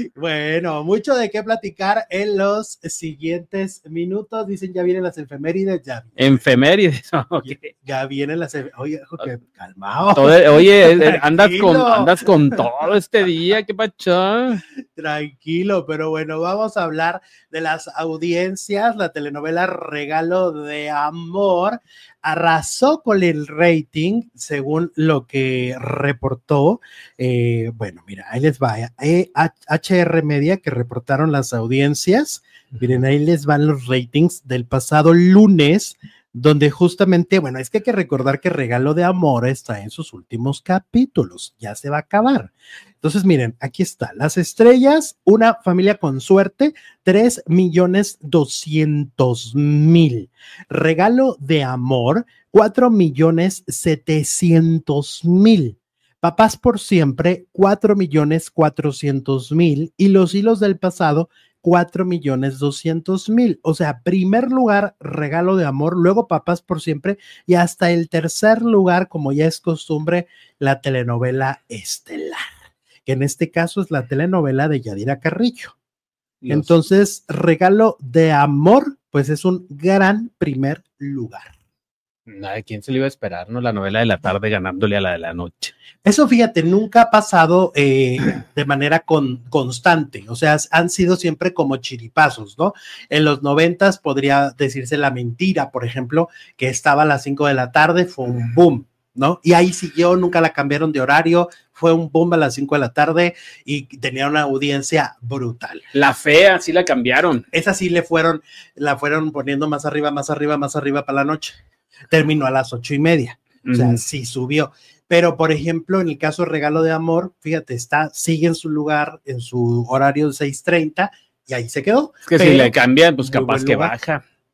Bueno, mucho de qué platicar en los siguientes minutos. Dicen, ya vienen las efemérides. Ya vienen. Efemérides, okay. ya, ya vienen las efemérides. Oye, okay, calmado. Todo, oye, andas con, andas con todo este día, qué pacho. Tranquilo, pero bueno, vamos a hablar de las audiencias. La telenovela Regalo de Amor arrasó con el rating según lo que reportó, eh, bueno, mira, ahí les va, eh, H R Media, que reportaron las audiencias, miren, ahí les van los ratings del pasado lunes, donde justamente, bueno, es que hay que recordar que Regalo de Amor está en sus últimos capítulos, ya se va a acabar. Entonces, miren, aquí está, las estrellas, Una familia con suerte, tres millones doscientos mil. Regalo de Amor, cuatro millones setecientos mil. Papás por siempre, cuatro millones cuatrocientos mil. Y Los hilos del pasado, cuatro millones doscientos mil. O sea, primer lugar, Regalo de Amor, luego Papás por siempre, y hasta el tercer lugar, como ya es costumbre, la telenovela estelar, que en este caso es la telenovela de Yadira Carrillo. Dios. Entonces, Regalo de Amor, pues es un gran primer lugar. ¿A quién se le iba a esperar, no? La novela de la tarde ganándole a la de la noche. Eso, fíjate, nunca ha pasado eh, de manera con, constante, o sea, han sido siempre como chiripazos, ¿no? En los noventas podría decirse La Mentira, por ejemplo, que estaba a las cinco de la tarde, fue un boom, ¿no? Y ahí siguió, nunca la cambiaron de horario, fue un boom a las cinco de la tarde y tenía una audiencia brutal. La Fea, sí la cambiaron. Esa sí le fueron, la fueron poniendo más arriba, más arriba, más arriba para la noche. Terminó a las ocho y media, o sea, uh-huh. sí subió. Pero, por ejemplo, en el caso de Regalo de Amor, fíjate, está, sigue en su lugar, en su horario de seis treinta, y ahí se quedó. Es que si le cambian, pues capaz que baja.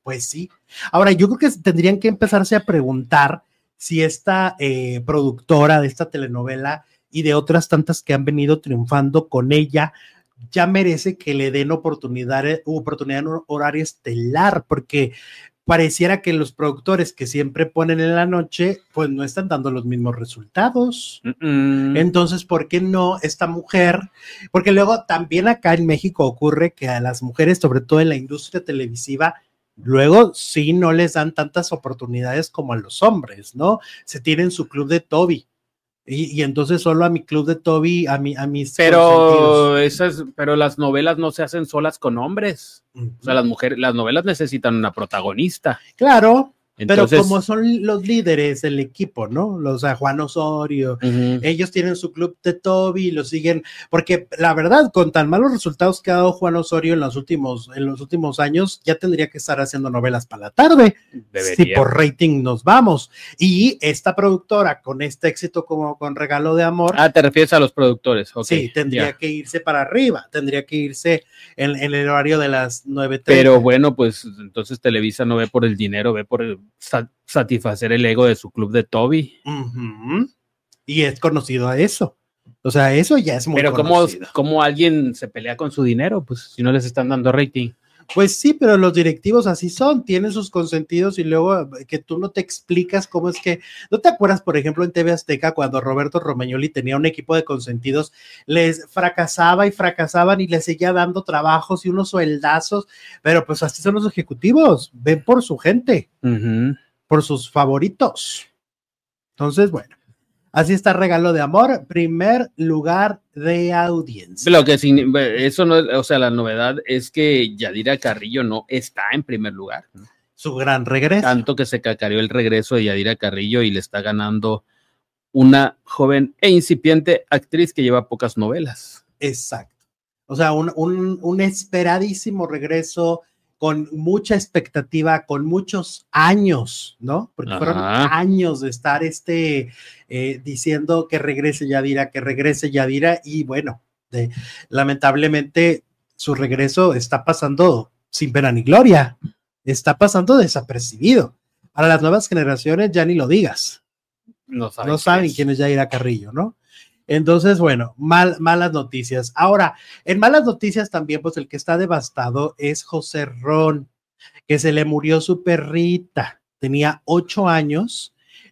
Pues sí. Ahora, yo creo que tendrían que empezarse a preguntar si esta eh, productora de esta telenovela y de otras tantas que han venido triunfando con ella ya merece que le den oportunidad, oportunidad en un horario estelar, porque pareciera que los productores que siempre ponen en la noche, pues no están dando los mismos resultados. Mm-mm. Entonces, ¿por qué no esta mujer? Porque luego también acá en México ocurre que a las mujeres, sobre todo en la industria televisiva, luego sí no les dan tantas oportunidades como a los hombres, ¿no? Se tienen su club de Toby. Y, y entonces solo a mi club de Toby, a, mi, a mis pero esas, pero las novelas no se hacen solas con hombres. Uh-huh. O sea, las mujeres, las novelas necesitan una protagonista. Claro. Entonces, pero como son los líderes del equipo, ¿no? Los, o sea, Juan Osorio, uh-huh. ellos tienen su club de Toby y lo siguen, porque la verdad, con tan malos resultados que ha dado Juan Osorio en los últimos, en los últimos años, ya tendría que estar haciendo novelas para la tarde. Debería. Si por rating nos vamos. Y esta productora, con este éxito como con Regalo de Amor. Ah, te refieres a los productores. Okay. Sí, tendría yeah. que irse para arriba, tendría que irse en, en el horario de las nueve treinta. Pero bueno, pues entonces Televisa no ve por el dinero, ve por el satisfacer el ego de su club de Toby. Uh-huh. Y es conocido a eso. O sea, eso ya es muy pero conocido. Pero ¿cómo, ¿cómo alguien se pelea con su dinero? Pues si no les están dando rating. Pues sí, pero los directivos así son, tienen sus consentidos y luego que tú no te explicas cómo es que, ¿no te acuerdas, por ejemplo, en T V Azteca cuando Roberto Romagnoli tenía un equipo de consentidos, les fracasaba y fracasaban y les seguía dando trabajos y unos sueldazos, pero pues así son los ejecutivos, ven por su gente, uh-huh. por sus favoritos. Entonces, bueno. Así está Regalo de Amor, primer lugar de audiencia. Lo que eso no, o sea, la novedad es que Yadira Carrillo no está en primer lugar. Su gran regreso. Tanto que se cacareó el regreso de Yadira Carrillo y le está ganando una joven e incipiente actriz que lleva pocas novelas. Exacto. O sea, un, un, un esperadísimo regreso con mucha expectativa, con muchos años, ¿no? Porque Ajá. fueron años de estar este, eh, diciendo que regrese Yadira, que regrese Yadira, y bueno, de, lamentablemente su regreso está pasando sin pena ni gloria, está pasando desapercibido. Para las nuevas generaciones ya ni lo digas. No saben, no saben quién es Yadira Carrillo, ¿no? Entonces, bueno, mal, malas noticias. Ahora, en malas noticias también, pues el que está devastado es José Ron, que se le murió su perrita, tenía ocho años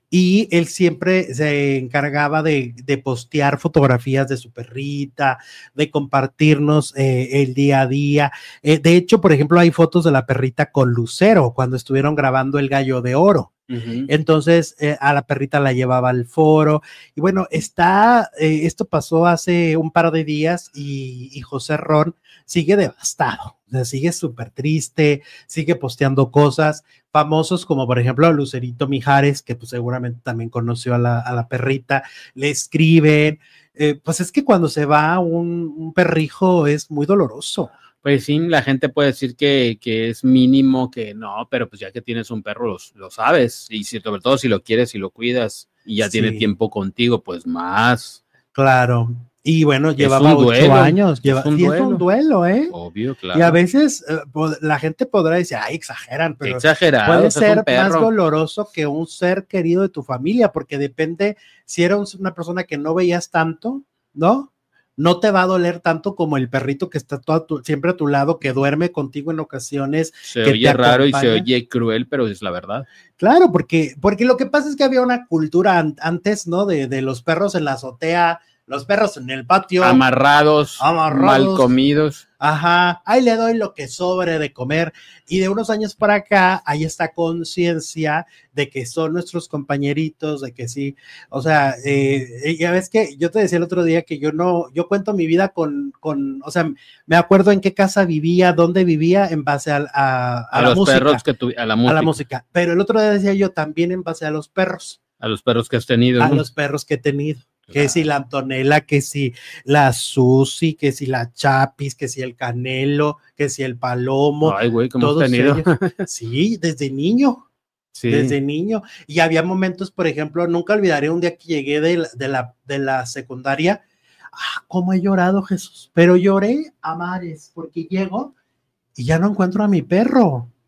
y él siempre se encargaba de, de postear fotografías de su perrita, de compartirnos eh, el día a día. Eh, de hecho, por ejemplo, hay fotos de la perrita con Lucero cuando estuvieron grabando El Gallo de Oro. Uh-huh. Entonces eh, a la perrita la llevaba al foro y bueno, está, eh, esto pasó hace un par de días y, y José Ron sigue devastado, o sea, sigue súper triste, sigue posteando cosas, famosos como por ejemplo Lucerito Mijares, que pues seguramente también conoció a la, a la perrita, le escriben, eh, pues es que cuando se va un, un perrijo es muy doloroso. Pues sí, la gente puede decir que, que es mínimo, que no, pero pues ya que tienes un perro lo, lo sabes, y si, sobre todo si lo quieres y lo cuidas y ya sí. tiene tiempo contigo, pues más. Claro, y bueno, llevaba ocho años, lleva, es un, sí, es un duelo, ¿eh? Obvio, claro. Y a veces eh, la gente podrá decir, ay, exageran, pero Exagerado, puede ser más doloroso que un ser querido de tu familia, porque depende, si eres una persona que no veías tanto, ¿no? No te va a doler tanto como el perrito que está todo tu, siempre a tu lado, que duerme contigo en ocasiones. Se que oye raro y se oye cruel, pero es la verdad. Claro, porque, porque lo que pasa es que había una cultura an- antes, ¿no? De, de los perros en la azotea, los perros en el patio. Amarrados, amarrados, mal comidos. Ajá, ahí le doy lo que sobre de comer. Y de unos años para acá hay esta conciencia de que son nuestros compañeritos, de que sí, o sea, eh, ya ves que yo te decía el otro día que yo no, yo cuento mi vida con, con, o sea, me acuerdo en qué casa vivía, dónde vivía, en base a, a, a, a la los música, perros que tu, a la música. A la música. Pero el otro día decía yo también en base a los perros. A los perros que has tenido. A ¿no? los perros que he tenido. Que claro. Si la Antonella, que si la Susi, que si la Chapis, que si el Canelo, que si el Palomo. Ay, güey, ¿cómo has tenido? Ellos, sí, desde niño. Sí. Desde niño. Y había momentos, por ejemplo, nunca olvidaré un día que llegué de la, de la, de la secundaria. Ah, cómo he llorado, Jesús. Pero lloré a mares, porque llego y ya no encuentro a mi perro.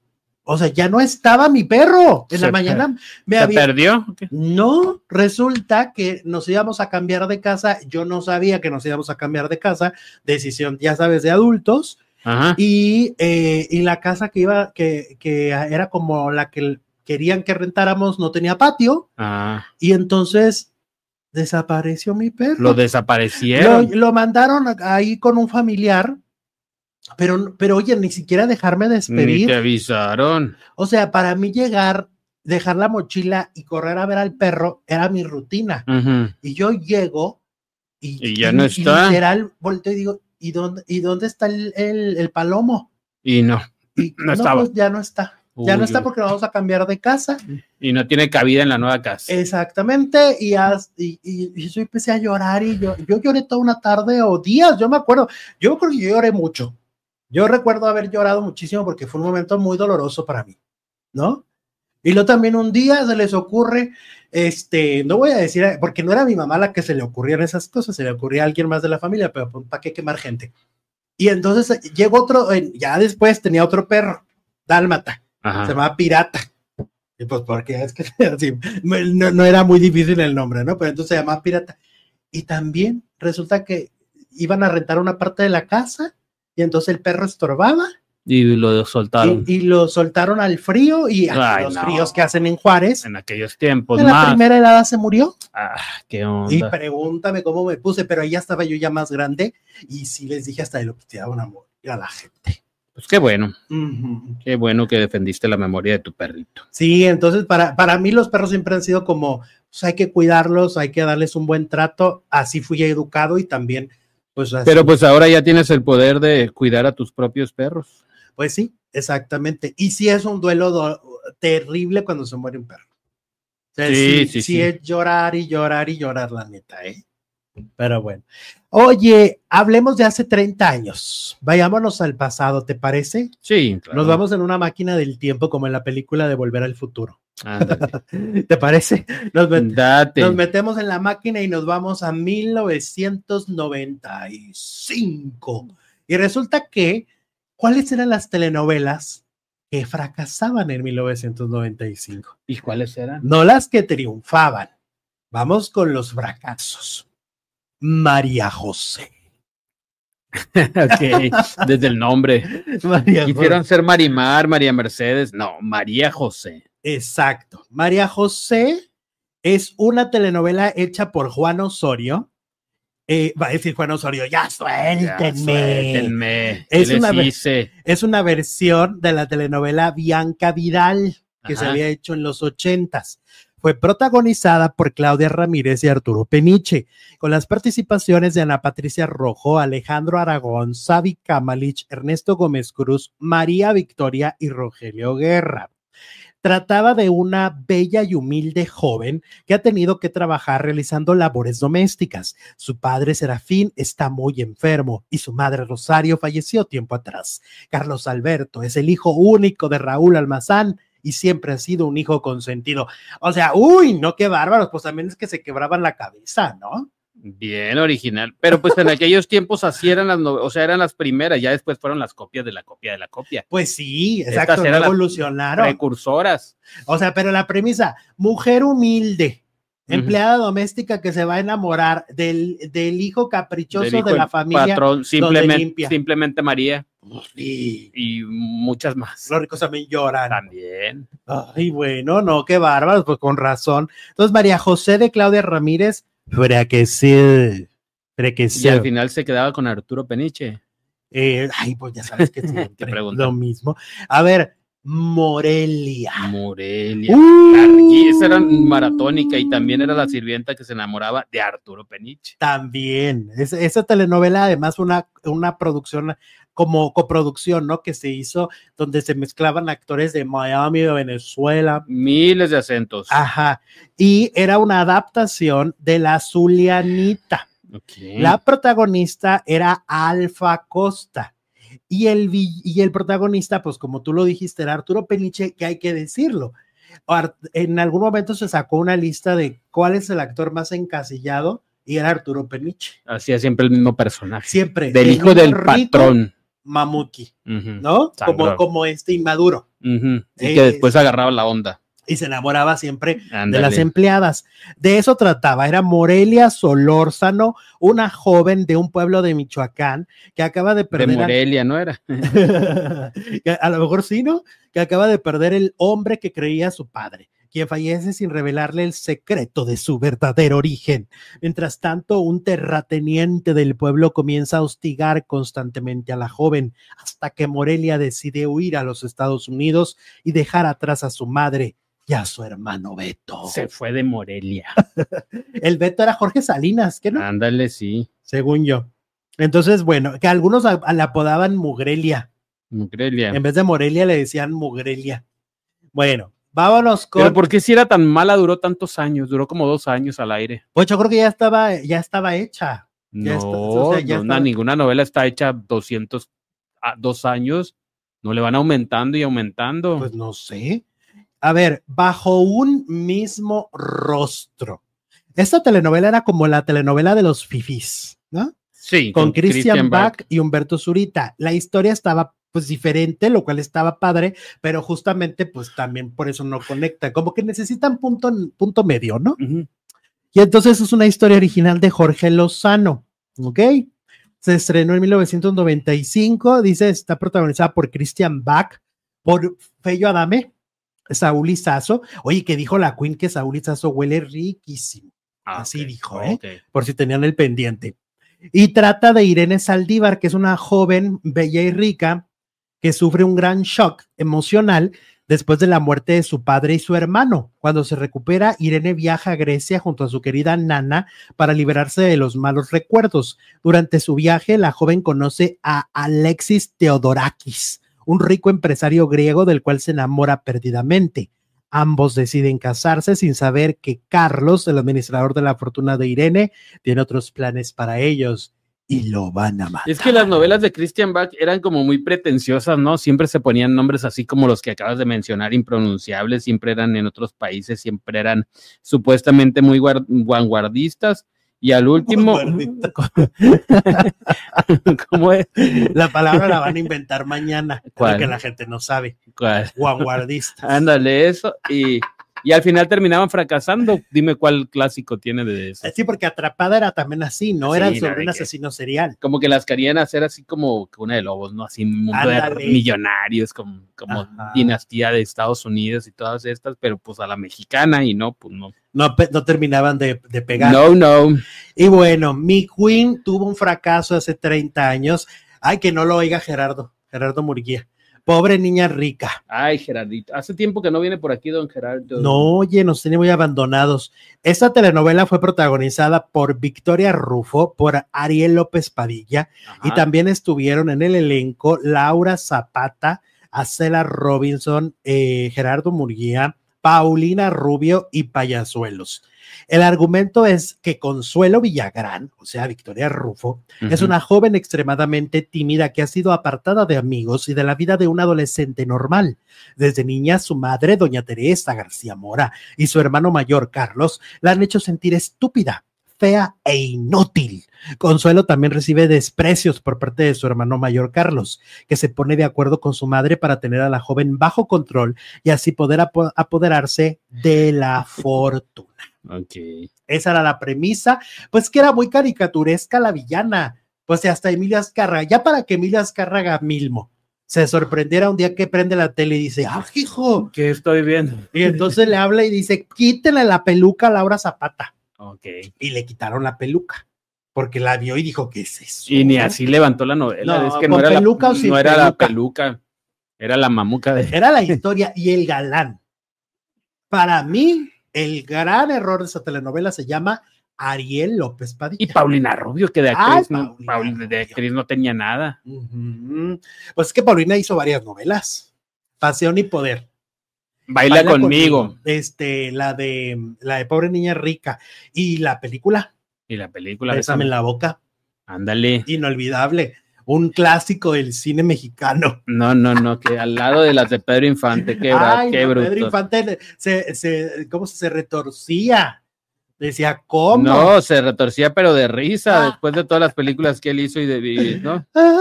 O sea, ya no estaba mi perro. En ¿Se la mañana per- me ¿Se había... perdió? No, resulta que nos íbamos a cambiar de casa. Yo no sabía que nos íbamos a cambiar de casa. Decisión, ya sabes, de adultos. Ajá. Y, eh, y la casa que iba, que, que era como la que querían que rentáramos, no tenía patio. Ah, Y entonces desapareció mi perro. lo desaparecieron. Lo, lo mandaron ahí con un familiar. Pero, pero oye, ni siquiera dejarme Ni despedir. te avisaron. O sea, para mí llegar, dejar la mochila y correr a ver al perro era mi rutina. Ujú. Y yo llego y, Y ya no está. Y literal volteo y digo, ¿y dónde, y dónde está el, el, el palomo? Y no, Y no estaba. Pues ya no está. Ya Uy, no está uy. porque nos vamos a cambiar de casa. Y no tiene cabida en la nueva casa. Exactamente. Y, as- y, y, y yo empecé a llorar y yo, yo lloré toda una tarde o días. Yo me acuerdo. Yo creo que yo lloré mucho. Yo recuerdo haber llorado muchísimo porque fue un momento muy doloroso para mí, ¿no? Y luego también un día se les ocurre, este, no voy a decir, porque no era mi mamá la que se le ocurrían esas cosas, se le ocurría a alguien más de la familia, pero pues, ¿para qué quemar gente? Y entonces llegó otro, eh, ya después tenía otro perro, dálmata, Ajá. se llamaba Pirata. Y pues porque es que así, no, no era muy difícil el nombre, ¿no? Pero entonces se llamaba Pirata. Y también resulta que iban a rentar una parte de la casa y entonces el perro estorbaba. Y lo soltaron. Y, y lo soltaron al frío y a Ay, los no. fríos que hacen en Juárez. En aquellos tiempos En la más. primera helada se murió. Ah, qué Y onda. pregúntame cómo me puse, pero ahí ya estaba yo ya más grande y sí les dije hasta de lo que te daban a morir a la gente. Pues qué bueno. Uh-huh. Qué bueno que defendiste la memoria de tu perrito. Sí, entonces para, para mí los perros siempre han sido como, pues hay que cuidarlos, hay que darles un buen trato. Así fui educado y también, pues así. Pero pues ahora ya tienes el poder de cuidar a tus propios perros. Pues sí, exactamente. Y sí es un duelo do- terrible cuando se muere un perro. O sea, Sí, sí, sí, sí, sí. es llorar y llorar y llorar, la neta, ¿eh? Pero bueno. Oye, hablemos de hace treinta años. Vayámonos al pasado, ¿te parece? Sí, claro. Nos vamos en una máquina del tiempo como en la película de Volver al Futuro. Ándale. ¿Te parece? Nos, met- Date. nos metemos en la máquina y nos vamos a mil novecientos noventa y cinco. Y resulta que, ¿cuáles eran las telenovelas que fracasaban en mil novecientos noventa y cinco? ¿Y cuáles eran? No las que triunfaban. Vamos con los fracasos. María José. Ok, desde el nombre. María Quisieron José. ser Marimar, María Mercedes. No, María José. Exacto. María José es una telenovela hecha por Juan Osorio. Eh, va a decir Juan Osorio, ya suéltenme. Ya, suéltenme. Es ¿Qué les una ve- hice? Es una versión de la telenovela Bianca Vidal que Ajá. se había hecho en los ochentas. Fue protagonizada por Claudia Ramírez y Arturo Peniche, con las participaciones de Ana Patricia Rojo, Alejandro Aragón, Savi Kamalich, Ernesto Gómez Cruz, María Victoria y Rogelio Guerra. Trataba de una bella y humilde joven que ha tenido que trabajar realizando labores domésticas. Su padre Serafín está muy enfermo y su madre Rosario falleció tiempo atrás. Carlos Alberto es el hijo único de Raúl Almazán y siempre ha sido un hijo consentido. O sea, uy, no, qué bárbaros, pues también es que se quebraban la cabeza, ¿no? Bien original. Pero pues en aquellos tiempos así eran las, no- o sea, eran las primeras, ya después fueron las copias de la copia de la copia. Pues sí, Estas exacto, no eran las evolucionaron. Precursoras. O sea, pero la premisa, mujer humilde, Ujú. empleada doméstica que se va a enamorar del, del hijo caprichoso Del hijo de la del familia. patrón, simplemente, limpia. simplemente María Y y muchas más. los ricos también lloran. También. Ay, bueno, no, qué bárbaros, pues con razón. Entonces, María José de Claudia Ramírez, fraqueció, fraqueció. Y al final se quedaba con Arturo Peniche. Eh, ay, pues ya sabes que siempre preguntan. lo mismo. A ver, Morelia. Morelia. Uh. Largui- esa era maratónica y también era la sirvienta que se enamoraba de Arturo Peniche. También, es, esa telenovela además fue una, una producción como coproducción, ¿no? Que se hizo donde se mezclaban actores de Miami, de Venezuela. Miles de acentos. Ajá, y era una adaptación de La Zulianita. Okay. La protagonista era Alfa Costa. Y el, vi- y el protagonista, pues como tú lo dijiste, era Arturo Peniche, que hay que decirlo. Ar- En algún momento se sacó una lista de cuál es el actor más encasillado y era Arturo Peniche. Hacía siempre el mismo personaje. Siempre. Del el hijo niño del rico, patrón. mamuki, Uh-huh. ¿no? Sangro. Como, como este inmaduro. Uh-huh. Y Eh, que después agarraba la onda. Y se enamoraba siempre Ándale. de las empleadas. De eso trataba. Era Morelia Solórzano, una joven de un pueblo de Michoacán que acaba de perder. De Morelia, ¿no era? A... a lo mejor sí, ¿no? Que acaba de perder el hombre que creía su padre, quien fallece sin revelarle el secreto de su verdadero origen. Mientras tanto, un terrateniente del pueblo comienza a hostigar constantemente a la joven, hasta que Morelia decide huir a los Estados Unidos y dejar atrás a su madre y a su hermano Beto. Se fue de Morelia. El Beto era Jorge Salinas, ¿qué no? Ándale, sí. Según yo. Entonces, bueno, que algunos a, a, le apodaban Mugrelia. Mugrelia. En vez de Morelia le decían Mugrelia. Bueno, vámonos con... Pero ¿por qué si era tan mala duró tantos años? Duró como dos años al aire. Pues yo creo que ya estaba, ya estaba hecha. No, Ya está, o sea, ya no estaba... ninguna novela está hecha doscientos a dos años. No le van aumentando y aumentando. Pues no sé. A ver, Bajo un mismo rostro. Esta telenovela era como la telenovela de los fifís, ¿no? Sí. Con, con Christian Bach Bach y Humberto Zurita. La historia estaba pues diferente, lo cual estaba padre, pero justamente pues también por eso no conecta. Como que necesitan punto, punto medio, ¿no? Uh-huh. Y entonces es una historia original de Jorge Lozano, ¿ok? Se estrenó en mil novecientos noventa y cinco, dice, está protagonizada por Christian Bach, por Fello Adame, Saúl Izazo. Oye, que dijo la Queen que Saúl Izazo huele riquísimo. Ah, así okay. dijo, Oh, ¿eh? okay. Por si tenían el pendiente. Y trata de Irene Saldívar, que es una joven bella y rica que sufre un gran shock emocional después de la muerte de su padre y su hermano. Cuando se recupera, Irene viaja a Grecia junto a su querida Nana para liberarse de los malos recuerdos. Durante su viaje, la joven conoce a Alexis Theodorakis, un rico empresario griego del cual se enamora perdidamente. Ambos deciden casarse sin saber que Carlos, el administrador de la fortuna de Irene, tiene otros planes para ellos y lo van a matar. Es que las novelas de Christian Bach eran como muy pretenciosas, ¿no? Siempre se ponían nombres así como los que acabas de mencionar, impronunciables, siempre eran en otros países, siempre eran supuestamente muy vanguardistas. Y al último, ¿cómo es? La palabra la van a inventar mañana, porque la gente no sabe. ¿Cuál? Vanguardista. Ándale, eso. Y, y al final terminaban fracasando. Dime cuál clásico tiene de eso. Sí, porque Atrapada era también así, ¿no? Sí, Eran sobre no, un asesino serial. Como que las querían hacer así como una de lobos, ¿no? Así un mundo Ándale. de millonarios, como, como dinastía de Estados Unidos y todas estas, pero pues a la mexicana y no, pues no. No, no terminaban de, de pegar. No, no. Y bueno, mi Queen tuvo un fracaso hace treinta años. Ay, que no lo oiga Gerardo, Gerardo Murguía. Pobre niña rica. Ay, Gerardito. Hace tiempo que no viene por aquí, don Gerardo. No, oye, nos tiene muy abandonados. Esta telenovela fue protagonizada por Victoria Rufo, por Ariel López Padilla, ajá, y también estuvieron en el elenco Laura Zapata, Acela Robinson, eh, Gerardo Murguía, Paulina Rubio y Payasuelos. El argumento es que Consuelo Villagrán, o sea, Victoria Rufo, uh-huh, es una joven extremadamente tímida que ha sido apartada de amigos y de la vida de un adolescente normal. Desde niña, su madre, doña Teresa García Mora, y su hermano mayor, Carlos, la han hecho sentir estúpida, fea e inútil. Consuelo también recibe desprecios por parte de su hermano mayor Carlos, que se pone de acuerdo con su madre para tener a la joven bajo control y así poder ap- apoderarse de la fortuna. Okay. Esa era la premisa, pues que era muy caricaturesca la villana, pues hasta Emilia Azcárraga, ya para que Emilia Azcárraga mismo se sorprendiera un día que prende la tele y dice, ¡ah, hijo! ¿Qué estoy viendo? Y entonces le habla y dice, quítele la peluca a Laura Zapata. Okay. Y le quitaron la peluca, porque la vio y dijo, ¿qué es eso? Y ni así levantó la novela, no, es que no era, peluca la, o sin no era peluca. la peluca, era la mamuca de... Era la historia y el galán. Para mí, el gran error de esa telenovela se llama Ariel López Padilla. Y Paulina Rubio, que de actriz, Ay, no, Paulina Paul, de actriz no tenía nada. Uh-huh. Pues es que Paulina hizo varias novelas. Pasión y Poder. Baila, Baila conmigo. conmigo. Este, la de la de Pobre Niña Rica. Y la película. Y la película. Bésame en la boca. Ándale. Inolvidable. Un clásico del cine mexicano. No, no, no, que al lado de las de Pedro Infante, qué, Ay, qué no, bruto. Pedro Infante se, se, ¿cómo se, se retorcía? Decía, ¿cómo? No, se retorcía, pero de risa, ah. después de todas las películas que él hizo y de, ¿no?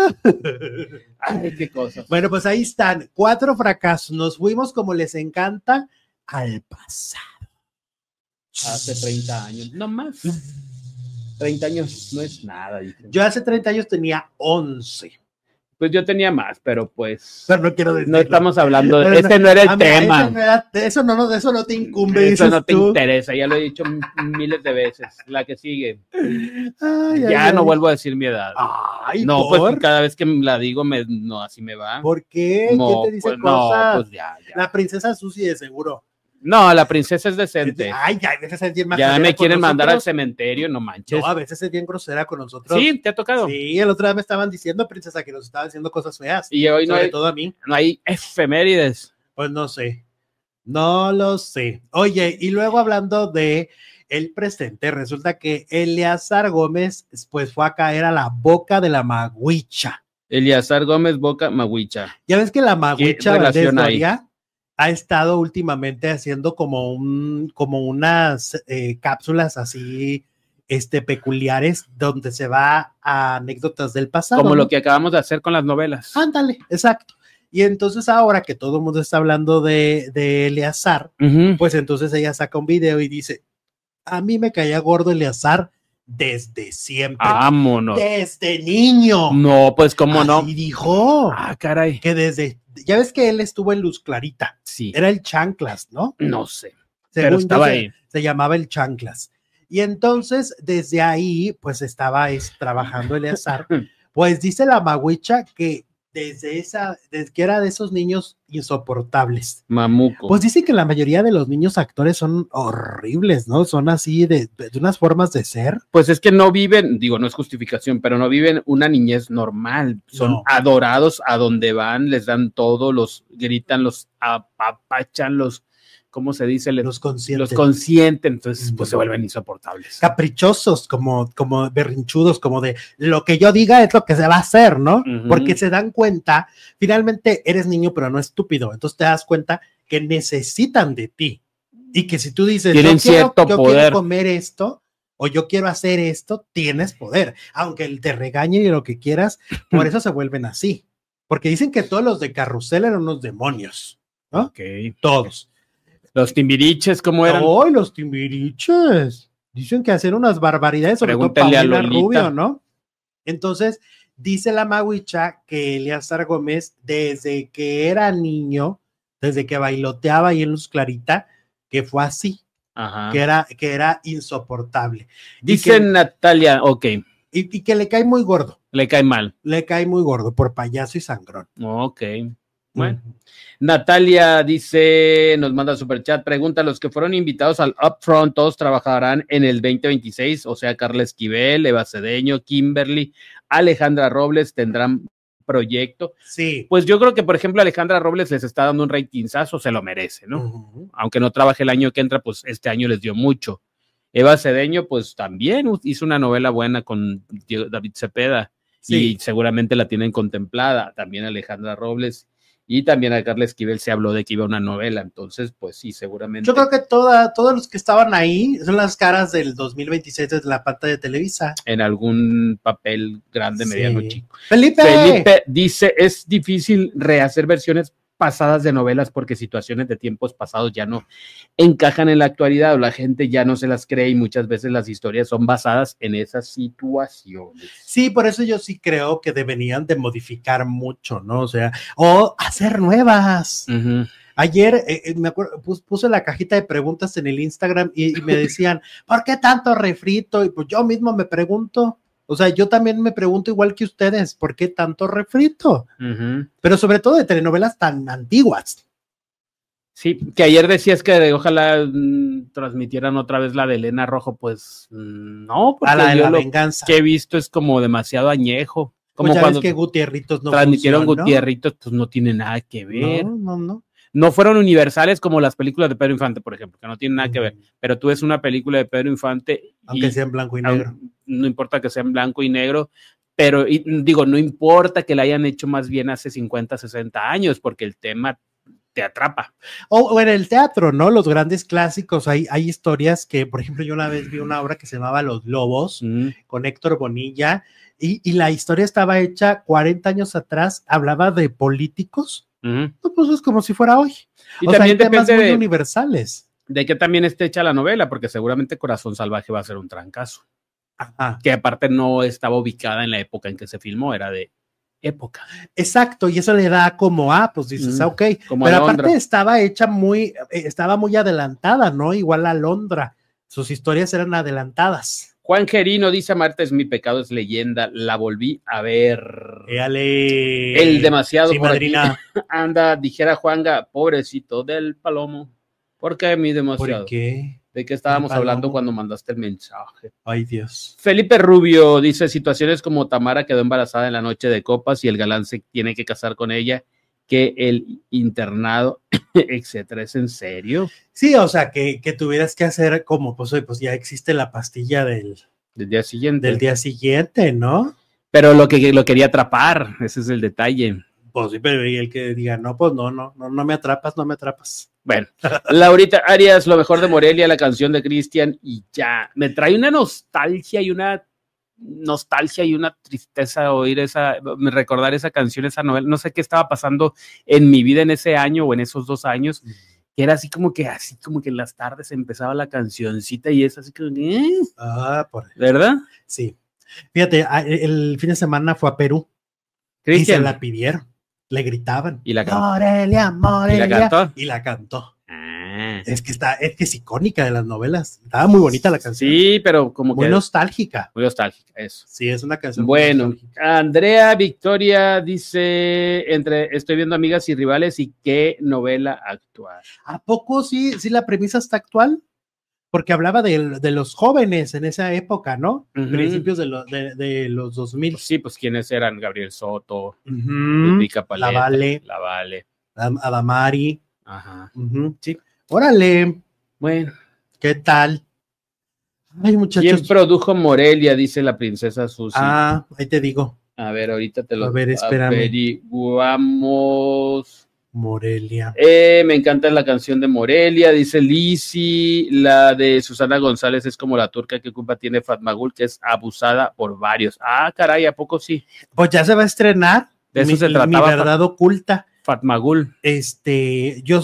Ay, qué cosas. Bueno, pues ahí están, cuatro fracasos. Nos fuimos, como les encanta, al pasado. Hace treinta años, no más. treinta años no es nada. Dicen. Yo hace treinta años tenía once. Pues yo tenía más, pero pues. Pero no quiero decirlo. No estamos hablando de. Ese no era el tema. Ese no era, eso, no, eso no te incumbe. Eso no te tú. interesa, ya lo he dicho miles de veces. La que sigue. Ay, ya ay, no ay. vuelvo a decir mi edad. Ay, no, ¿por? Pues cada vez que la digo, me, no, así me va. ¿Por qué? No, ¿Quién te dice pues, cosas? No, pues ya, ya. La princesa Susi, de seguro. No, la princesa es decente. Ay, ya, a veces es bien más. Ya me quieren mandar al cementerio, no manches. No, a veces es bien grosera con nosotros. Sí, ¿te ha tocado? Sí, el otro día me estaban diciendo, princesa, que nos estaban haciendo cosas feas. Y hoy no sobre hay, todo a mí. No hay efemérides. Pues no sé. No lo sé. Oye, y luego hablando de el presente, resulta que Eleazar Gómez, pues fue a caer a la boca de la Maguicha. Eleazar Gómez, boca Maguicha. Ya ves que la Maguicha Valdés Doria ha estado últimamente haciendo como un, como unas eh, cápsulas así, este, peculiares, donde se va a anécdotas del pasado. Como ¿no? lo que acabamos de hacer con las novelas. Ándale, exacto. Y entonces ahora que todo el mundo está hablando de, de Eleazar, uh-huh. pues entonces ella saca un video y dice, a mí me caía gordo Eleazar desde siempre. Vámonos. Desde niño. No, pues cómo Así no. Y dijo. Ah, caray. Que desde, ya ves que él estuvo en Luz Clarita. Sí. Era el Chanclas, ¿no? No sé. Según pero estaba se, ahí. Se llamaba el Chanclas. Y entonces, desde ahí, pues estaba es, trabajando Eleazar. Pues dice la Maguicha que desde esa, desde que era de esos niños insoportables. Mamuco. Pues dice que la mayoría de los niños actores son horribles, ¿no? Son así de, de unas formas de ser. Pues es que no viven, digo, no es justificación, pero no viven una niñez normal. Son No. adorados a donde van, les dan todo, los gritan, los apapachan, los, ¿cómo se dice? Les, los consienten. Los consienten, entonces pues se vuelven insoportables. Caprichosos, como, como berrinchudos, como de lo que yo diga es lo que se va a hacer, ¿no? Uh-huh. Porque se dan cuenta, finalmente eres niño pero no estúpido, entonces te das cuenta que necesitan de ti y que si tú dices, tienen yo, quiero, cierto yo poder. quiero comer esto o yo quiero hacer esto, tienes poder, aunque él te regañe y lo que quieras, por eso se vuelven así, porque dicen que todos los de Carrusel eran unos demonios, ¿no? Ok. Todos. Los timbiriches, ¿cómo eran? ¡Ay, los timbiriches! Dicen que hacen unas barbaridades, sobre Pregúntale todo Paulina a Lolita. Rubio, ¿no? Entonces, dice la Maguicha que Eleazar Gómez, desde que era niño, desde que bailoteaba ahí en Luz Clarita, que fue así, Ajá. que era, que era insoportable. Dice que, Natalia, ok. Y, y que le cae muy gordo. Le cae mal. Le cae muy gordo, por payaso y sangrón. Ok. Bueno. Mm. Natalia dice, nos manda superchat, pregunta, los que fueron invitados al Upfront, todos trabajarán en el veinte veintiséis, o sea, Carla Esquivel, Eva Cedeño, Kimberly, Alejandra Robles tendrán proyecto. Sí. Pues yo creo que, por ejemplo, Alejandra Robles les está dando un ratingazo, se lo merece, ¿no? Uh-huh. Aunque no trabaje el año que entra, pues este año les dio mucho. Eva Cedeño, pues también hizo una novela buena con David Cepeda, sí. Y seguramente la tienen contemplada, también Alejandra Robles. Y también a Carla Esquivel se habló de que iba una novela, entonces, pues sí, seguramente. Yo creo que toda, todos los que estaban ahí son las caras del dos mil veintiséis desde la pantalla de Televisa. En algún papel grande, mediano, sí. Chico. ¡Felipe! Felipe dice, es difícil rehacer versiones pasadas de novelas porque situaciones de tiempos pasados ya no encajan en la actualidad o la gente ya no se las cree y muchas veces las historias son basadas en esas situaciones. Sí, por eso yo sí creo que deberían de modificar mucho, ¿no? O sea, o hacer nuevas. Uh-huh. Ayer eh, me acuerdo, pus, puse la cajita de preguntas en el Instagram y, y me decían, ¿por qué tanto refrito? Y pues yo mismo me pregunto. O sea, yo también me pregunto igual que ustedes, ¿por qué tanto refrito? Uh-huh. Pero sobre todo de telenovelas tan antiguas. Sí, que ayer decías que ojalá mmm, transmitieran otra vez la de Elena Rojo, pues mmm, no, porque a la de yo la lo venganza. que he visto es como demasiado añejo. Como pues ya cuando ves que Gutierritos no transmitieron funcionó. Gutierritos, pues no tiene nada que ver. No, no, no. No fueron universales como las películas de Pedro Infante, por ejemplo, que no tienen nada que ver, pero tú ves una película de Pedro Infante aunque y, sea en blanco y negro, no importa que sea en blanco y negro, pero y, digo, no importa que la hayan hecho más bien hace cincuenta, sesenta años, porque el tema te atrapa. O, o en el teatro, ¿no? Los grandes clásicos, hay, hay historias que, por ejemplo, yo una vez vi una obra que se llamaba Los Lobos, mm. con Héctor Bonilla, y, y la historia estaba hecha cuarenta años atrás, hablaba de políticos, mm. pues es como si fuera hoy. Y o también sea, hay temas muy de, universales. De que también esté hecha la novela, porque seguramente Corazón Salvaje va a ser un trancazo. Ajá. Que aparte no estaba ubicada en la época en que se filmó, era de época. Exacto, y eso le da como, ah, pues dices, mm, ah, ok, pero aparte estaba hecha muy, estaba muy adelantada, ¿no? Igual a Londra, sus historias eran adelantadas. Juan Gerino dice, Marta es mi pecado, es leyenda, la volví a ver. Éale. El demasiado sí, por madrina. Aquí. Anda, dijera Juanga, pobrecito del Palomo. ¿Por qué mi demasiado? ¿Por qué? ¿De qué estábamos hablando cuando mandaste el mensaje? Ay, Dios. Felipe Rubio dice, situaciones como Tamara quedó embarazada en la noche de copas y el galán se tiene que casar con ella, que el internado, etcétera. ¿Es en serio? Sí, o sea, que, que tuvieras que hacer como, pues, pues ya existe la pastilla del, del día siguiente. Del día siguiente, ¿no? Pero lo que lo quería atrapar, ese es el detalle. Pues sí, pero el que diga, no, pues no, no, no, no me atrapas, no me atrapas. Bueno, Laurita Arias, lo mejor de Morelia, la canción de Cristian, y ya, me trae una nostalgia y una nostalgia y una tristeza oír esa, recordar esa canción, esa novela, no sé qué estaba pasando en mi vida en ese año o en esos dos años, que era así como que, así como que en las tardes empezaba la cancioncita y es así como, ¿eh? Ah, por ¿verdad? Sí. Fíjate, el fin de semana fue a Perú Cristian. Y se la pidieron. Le gritaban. Y la cantó. Morelia, Morelia. ¿Y la cantó? Y la cantó. Ah. Es que está, es que es icónica de las novelas. Estaba muy bonita la canción. Sí, pero como muy que. Muy nostálgica. Muy nostálgica, eso. Sí, es una canción. Bueno, Andrea Victoria dice: entre estoy viendo Amigas y Rivales y qué novela actual. ¿A poco sí, sí la premisa está actual? Porque hablaba de, de los jóvenes en esa época, ¿no? Uh-huh. Principios de, lo, de, de los dos mil. Sí, pues quiénes eran: Gabriel Soto, uh-huh. Paleta, La Vale, La Vale, Adamari. Ajá. Uh-huh. Sí. Órale. Bueno. ¿Qué tal? Ay, muchachos. ¿Quién produjo Morelia? Dice la princesa Susi. Ah, ahí te digo. A ver, ahorita te lo A ver, espérame. averiguamos. Morelia. Eh, me encanta la canción de Morelia, dice Lizzy. La de Susana González es como la turca que culpa tiene Fatmagul, que es abusada por varios. Ah, caray, ¿a poco sí? Pues ya se va a estrenar. De eso mi, se trataba. Mi verdad Fat- oculta. Fatmagul. Este, yo,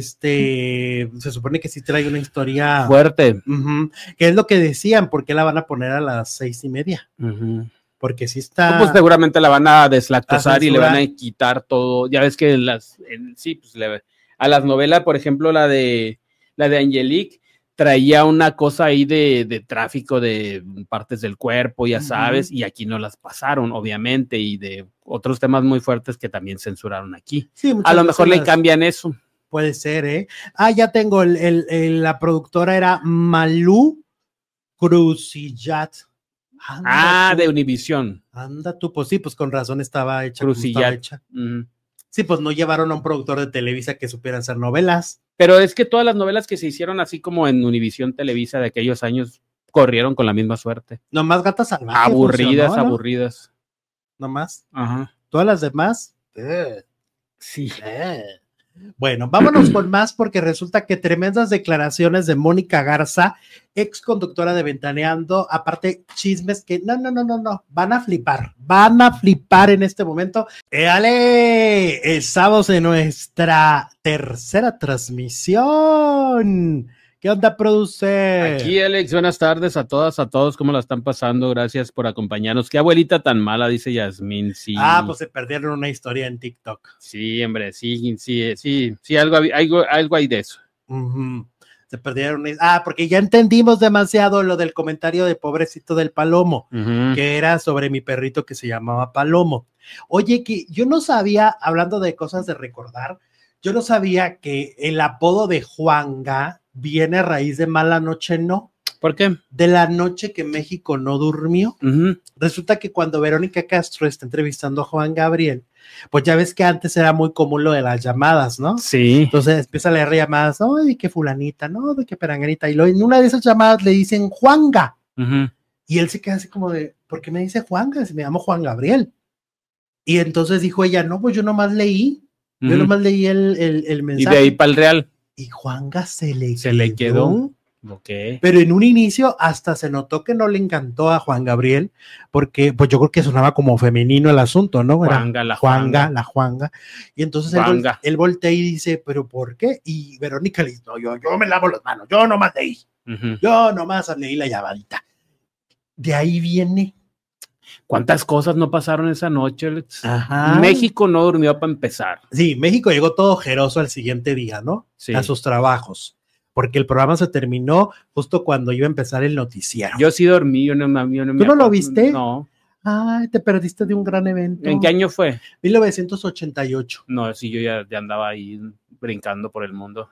este, se supone que sí trae una historia fuerte. Uh-huh, que es lo que decían, porque la van a poner a las seis y media. Uh-huh. Porque sí está. Pues seguramente la van a deslactosar y le van a quitar todo. Ya ves que las, en, sí, pues le, a las novelas, por ejemplo, la de la de Angelique traía una cosa ahí de, de tráfico de partes del cuerpo, ya sabes, uh-huh. y aquí no las pasaron, obviamente, y de otros temas muy fuertes que también censuraron aquí. Sí, a lo mejor le cambian eso. Puede ser, ¿eh? Ah, ya tengo, el, el, el, la productora era Malú Cruzillat. Anda ah, tú. De Univisión. Anda tú, pues sí, pues con razón estaba hecha. Estaba hecha. Uh-huh. Sí, pues no llevaron a un productor de Televisa que supiera hacer novelas. Pero es que todas las novelas que se hicieron así como en Univisión Televisa de aquellos años corrieron con la misma suerte. Nomás Gata Salvaje. Aburridas, ¿no? aburridas. Nomás. Ajá. Todas las demás. Eh. Sí. Eh. Bueno, vámonos con más porque resulta que tremendas declaraciones de Mónica Garza, ex conductora de Ventaneando, aparte chismes que no, no, no, no, no, van a flipar, van a flipar en este momento. ¡Éale! Estamos en nuestra tercera transmisión. ¿Qué onda, producer? Aquí, Alex, buenas tardes a todas, a todos, ¿cómo la están pasando? Gracias por acompañarnos. Qué abuelita tan mala, dice Yasmín, sí. Ah, pues se perdieron una historia en TikTok. Sí, hombre, sí, sí, sí, sí, algo, algo, algo hay de eso. Uh-huh. Se perdieron, ah, porque ya entendimos demasiado lo del comentario de pobrecito del Palomo, uh-huh. que era sobre mi perrito que se llamaba Palomo. Oye, que yo no sabía, hablando de cosas de recordar, yo no sabía que el apodo de Juanga viene a raíz de Mala Noche No. ¿Por qué? De la noche que México no durmió. Uh-huh. Resulta que cuando Verónica Castro está entrevistando a Juan Gabriel, pues ya ves que antes era muy común lo de las llamadas, ¿no? Sí. Entonces empieza a leer llamadas, no, de que fulanita, no, de que peranganita, y lo, en una de esas llamadas le dicen Juanga, uh-huh. y él se queda así como de, ¿por qué me dice Juanga? Si me llamo Juan Gabriel. Y entonces dijo ella, no, pues yo nomás leí, Uh-huh. Yo nomás leí el, el, el mensaje. Y de ahí para el Real. Y Juanga se le se quedó. le quedó. Okay. Pero en un inicio hasta se notó que no le encantó a Juan Gabriel, porque pues yo creo que sonaba como femenino el asunto, ¿no? Juanga, Era la Juanga, Juanga. la Juanga. Y entonces él, vol- él voltea y dice, ¿pero por qué? Y Verónica le dice, no, yo, yo me lavo las manos, yo nomás leí, uh-huh. yo nomás leí la llamadita. De ahí viene. ¿Cuántas cosas no pasaron esa noche, Alex? Ajá. México no durmió para empezar. Sí, México llegó todo ojeroso al siguiente día, ¿no? Sí. A sus trabajos. Porque el programa se terminó justo cuando iba a empezar el noticiero. Yo sí dormí, yo no, yo no me ¿Tú no acuerdo. Lo viste? No. Ay, te perdiste de un gran evento. ¿En qué año fue? mil novecientos ochenta y ocho. No, sí, yo ya, ya andaba ahí brincando por el mundo.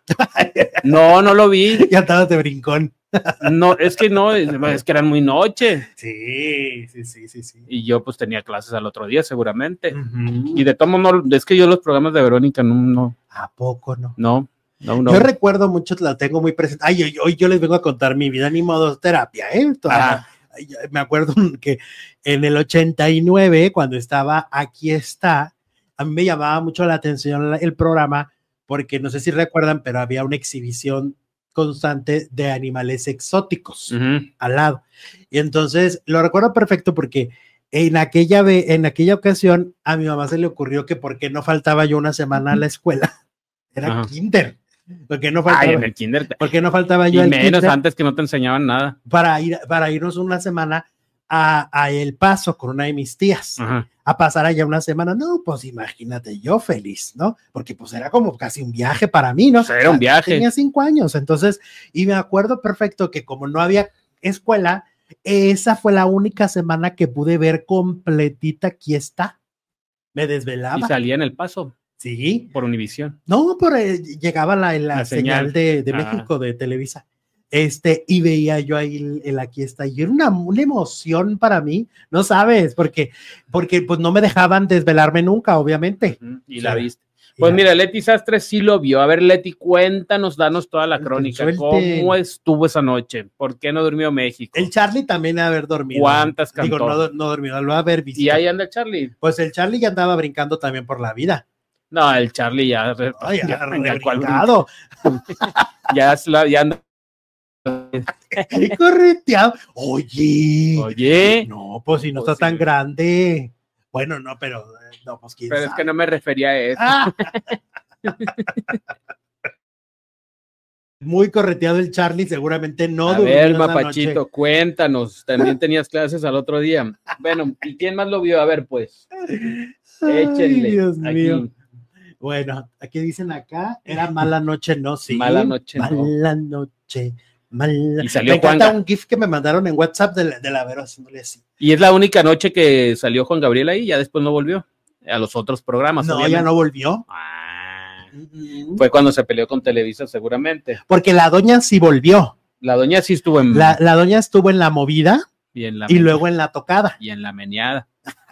No, no lo vi. Ya estabas de brincón. No, es que no, es que eran muy noche. Sí, sí, sí, sí, sí. Y yo pues tenía clases al otro día seguramente. Uh-huh. Y de todo modo, es que yo los programas de Verónica no. no ¿A poco no? No. No, no. Yo recuerdo mucho, la tengo muy presente. Ay, hoy, hoy yo les vengo a contar mi vida, ni modo terapia, ¿eh? Toda, me acuerdo que en el ochenta y nueve, cuando estaba Aquí Está, a mí me llamaba mucho la atención el programa, porque no sé si recuerdan, pero había una exhibición constante de animales exóticos uh-huh. al lado. Y entonces lo recuerdo perfecto porque en aquella, en aquella ocasión a mi mamá se le ocurrió que por qué no faltaba yo una semana a la escuela. Era uh-huh. kinder. Porque no faltaba, Ay, en el kinder. Porque no faltaba yo y el menos kinder antes que no te enseñaban nada. Para, ir, para irnos una semana a, a El Paso con una de mis tías. Uh-huh. A pasar allá una semana. No, pues imagínate, yo feliz, ¿no? Porque pues era como casi un viaje para mí, ¿no? O sea, era un viaje. Tenía cinco años, entonces, y me acuerdo perfecto que como no había escuela, esa fue la única semana que pude ver completita Aquí Está. Me desvelaba. Y salía en El Paso. Sí. Por Univisión. No, por eh, llegaba la, la, la señal, señal de, de México, de Televisa. Este, y veía yo ahí el, el Aquí Está. Y era una, una emoción para mí, no sabes, porque, porque pues no me dejaban desvelarme nunca, obviamente. Uh-huh. Y o sea, la viste. Pues ya. Mira, Leti Sastre sí lo vio. A ver, Leti, cuéntanos, danos toda la crónica. ¿Cómo estuvo esa noche? ¿Por qué no durmió México? El Charlie también debe haber dormido. ¿Cuántas cantó? Digo, no, no dormido, lo va a haber visto. ¿Y ahí anda el Charlie? Pues el Charlie ya andaba brincando también por la vida. No, el Charlie ya. Ay, ya, ya, cual, ya, ya anda. Correteado. Oye. Oye. No, pues si no pues está sí. tan grande. Bueno, no, pero. No, pues quién pero sabe. Es que no me refería a eso. Ah. Muy correteado el Charlie, seguramente no. A ver, Mapachito, noche. Cuéntanos. También tenías clases al otro día. Bueno, ¿y quién más lo vio? A ver, pues. Échenle. Ay, Dios aquí. mío. Bueno, aquí dicen acá, era Mala Noche, no, sí. Mala Noche, Mala no. Noche, mala. Y salió Me encanta Juan... un gif que me mandaron en WhatsApp de la, de la Vero haciéndole así. Y es la única noche que salió Juan Gabriel ahí, ya después no volvió a los otros programas. No, obviamente. ya no volvió. Ah, uh-huh. Fue cuando se peleó con Televisa, seguramente. Porque la doña sí volvió. La doña sí estuvo en... La, la doña estuvo en la movida y, en la y luego en la tocada. Y en la meneada.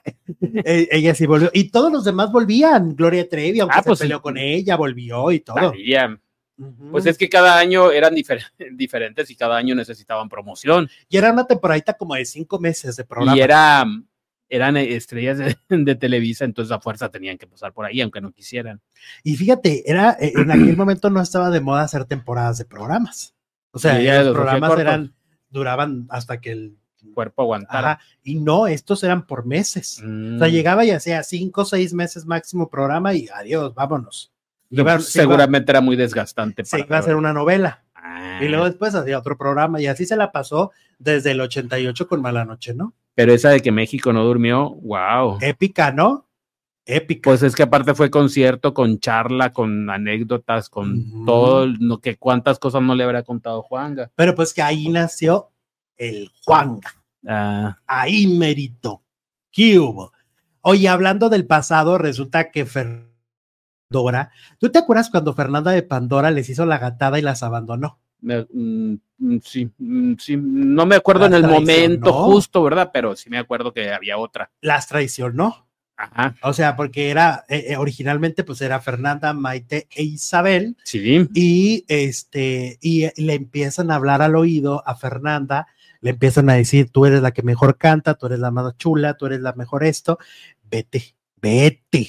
Ella sí volvió y todos los demás volvían. Gloria Trevi, aunque ah, pues se peleó sí. con ella, volvió y todo. Valía. Uh-huh. Pues es que cada año eran difer- diferentes y cada año necesitaban promoción. Y era una temporadita como de cinco meses de programa. Y era, eran estrellas de, de Televisa, entonces a fuerza tenían que pasar por ahí, aunque no quisieran. Y fíjate, era en aquel momento no estaba de moda hacer temporadas de programas. O sea, sí, los programas eran, duraban hasta que el cuerpo aguantara. Ajá, y no, estos eran por meses. Mm. O sea, llegaba y hacía cinco o seis meses máximo programa y adiós, vámonos. Iba, seguramente iba, era muy desgastante. Se iba a hacer una novela. Ah. Y luego después hacía otro programa y así se la pasó desde el ochenta y ocho con Mala Noche, ¿no? Pero esa de que México no durmió, wow. Épica, ¿no? Épica. Pues es que aparte fue concierto, con charla, con anécdotas, con uh-huh. todo, lo que cuántas cosas no le habrá contado Juanga. Pero pues que ahí nació el Juanga. Ah. Ahí merito. ¿Qué hubo? Oye, hablando del pasado, resulta que Fernanda, ¿tú te acuerdas cuando Fernanda de Pandora les hizo la gatada y las abandonó? Me, mm, sí, mm, sí, no me acuerdo las en el momento justo, ¿verdad? Pero sí me acuerdo que había otra. Las traicionó. Ajá. O sea, porque era, eh, originalmente pues era Fernanda, Maite e Isabel. Sí. Y este, y le empiezan a hablar al oído a Fernanda, le empiezan a decir, tú eres la que mejor canta, tú eres la más chula, tú eres la mejor esto, vete, vete,